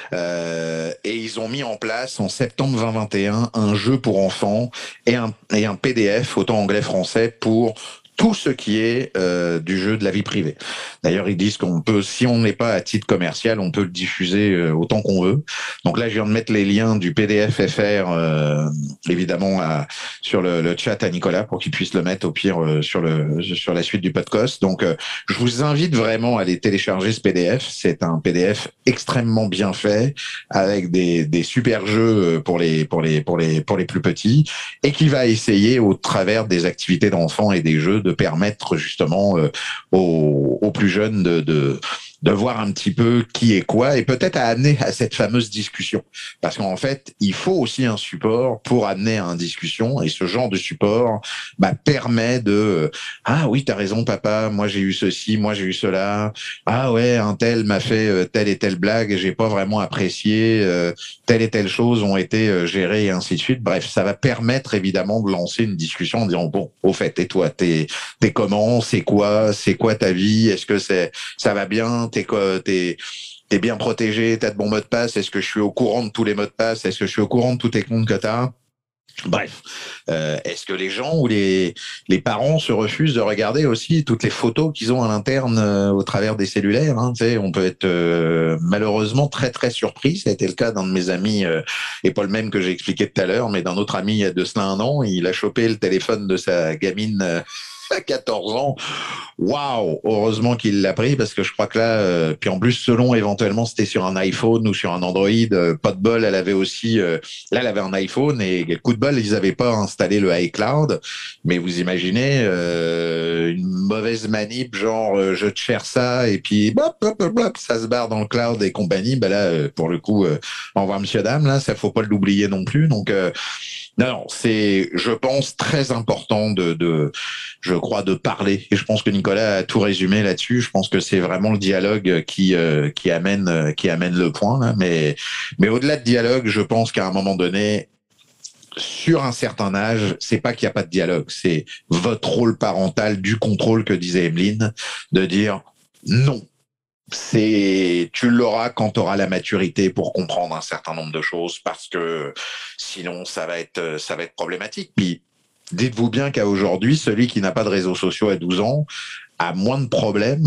euh, et ils ont mis en place en septembre vingt vingt et un un jeu pour enfants et un, et un P D F, autant anglais-français, pour tout ce qui est euh, du jeu de la vie privée. D'ailleurs, ils disent qu'on peut, si on n'est pas à titre commercial, on peut le diffuser euh, autant qu'on veut. Donc là, je viens de mettre les liens du P D F F R, euh, évidemment, à, sur le, le chat à Nicolas pour qu'il puisse le mettre au pire euh, sur le sur la suite du podcast. Donc, euh, je vous invite vraiment à aller télécharger ce P D F. C'est un P D F extrêmement bien fait avec des des super jeux pour les pour les pour les pour les plus petits et qui va essayer au travers des activités d'enfants et des jeux de permettre justement euh, aux, aux plus jeunes de, de de voir un petit peu qui est quoi et peut-être à amener à cette fameuse discussion. Parce qu'en fait, il faut aussi un support pour amener à une discussion et ce genre de support bah, permet de « Ah oui, t'as raison papa, moi j'ai eu ceci, moi j'ai eu cela. Ah ouais, un tel m'a fait telle et telle blague et j'ai pas vraiment apprécié. Euh, telle et telle chose ont été gérées et ainsi de suite. » Bref, ça va permettre évidemment de lancer une discussion en disant « Bon, au fait, et toi, t'es, t'es comment? C'est quoi? C'est quoi ta vie? Est-ce que c'est, ça va bien? T'es quoi, t'es, t'es bien protégé, t'as de bons mots de passe, est-ce que je suis au courant de tous les mots de passe, est-ce que je suis au courant de tous tes comptes que t'as ?» Bref, euh, est-ce que les gens ou les les parents se refusent de regarder aussi toutes les photos qu'ils ont à l'interne euh, au travers des cellulaires, hein, tu sais, on peut être euh, malheureusement très très surpris. Ça a été le cas d'un de mes amis, euh, et pas le même que j'ai expliqué tout à l'heure, mais d'un autre ami il y a de cela un an. Il a chopé le téléphone de sa gamine euh, à quatorze ans. Waouh, heureusement qu'il l'a pris parce que je crois que là, euh, puis en plus selon éventuellement c'était sur un iPhone ou sur un Android, euh, pas de bol, elle avait aussi, euh, là elle avait un iPhone et coup de bol ils avaient pas installé le iCloud, mais vous imaginez euh, une mauvaise manip genre euh, je te cherche ça et puis bop, bop, bop, bop, ça se barre dans le cloud et compagnie, bah là euh, pour le coup, euh, au revoir monsieur dame, là ça faut pas l'oublier non plus, donc euh, non, non, c'est, je pense, très important de, de, je crois, de parler. Et je pense que Nicolas a tout résumé là-dessus. Je pense que c'est vraiment le dialogue qui, euh, qui amène, qui amène le point. Là. Mais, mais au-delà de dialogue, je pense qu'à un moment donné, sur un certain âge, c'est pas qu'il n'y a pas de dialogue, c'est votre rôle parental du contrôle que disait Emeline, de dire non. C'est, tu l'auras quand tu auras la maturité pour comprendre un certain nombre de choses, parce que sinon ça va être, ça va être problématique. Puis dites-vous bien qu'à aujourd'hui, celui qui n'a pas de réseaux sociaux à douze ans a moins de problèmes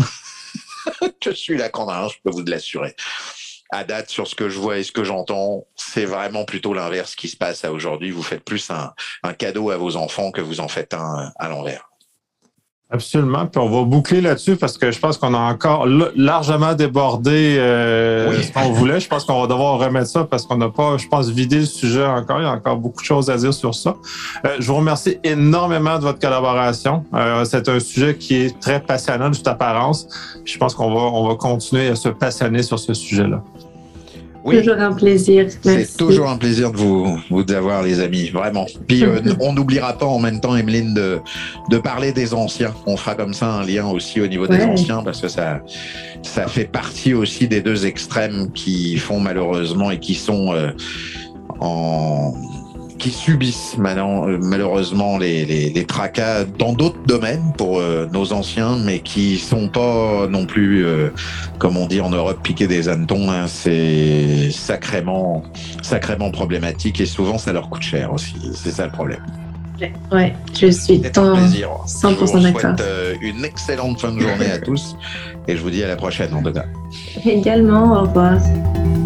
que celui-là qu'on a un, je peux vous l'assurer. À date, sur ce que je vois et ce que j'entends, c'est vraiment plutôt l'inverse qui se passe à aujourd'hui. Vous faites plus un, un cadeau à vos enfants que vous en faites un à l'envers. Absolument. Puis on va boucler là-dessus parce que je pense qu'on a encore largement débordé euh, oui. ce qu'on voulait. Je pense qu'on va devoir remettre ça parce qu'on n'a pas, je pense, vidé le sujet encore. Il y a encore beaucoup de choses à dire sur ça. Euh, je vous remercie énormément de votre collaboration. Euh, c'est un sujet qui est très passionnant de toute apparence. Je pense qu'on va, on va continuer à se passionner sur ce sujet-là. Oui. Toujours un plaisir. Merci. C'est toujours un plaisir de vous, vous avoir, les amis, vraiment. Puis euh, on n'oubliera pas en même temps, Emeline, de, de parler des anciens. On fera comme ça un lien aussi au niveau ouais. des anciens parce que ça, ça fait partie aussi des deux extrêmes qui font malheureusement et qui sont euh, en... qui subissent maintenant, euh, malheureusement les, les, les tracas dans d'autres domaines pour euh, nos anciens, mais qui sont pas non plus, euh, comme on dit en Europe, piqués des hannetons. Hein. C'est sacrément, sacrément problématique et souvent ça leur coûte cher aussi. C'est ça le problème. Ouais, je suis tant cent pour cent d'accord. Je vous souhaite euh, une excellente fin de journée à tous et je vous dis à la prochaine en tout cas. Également, au revoir.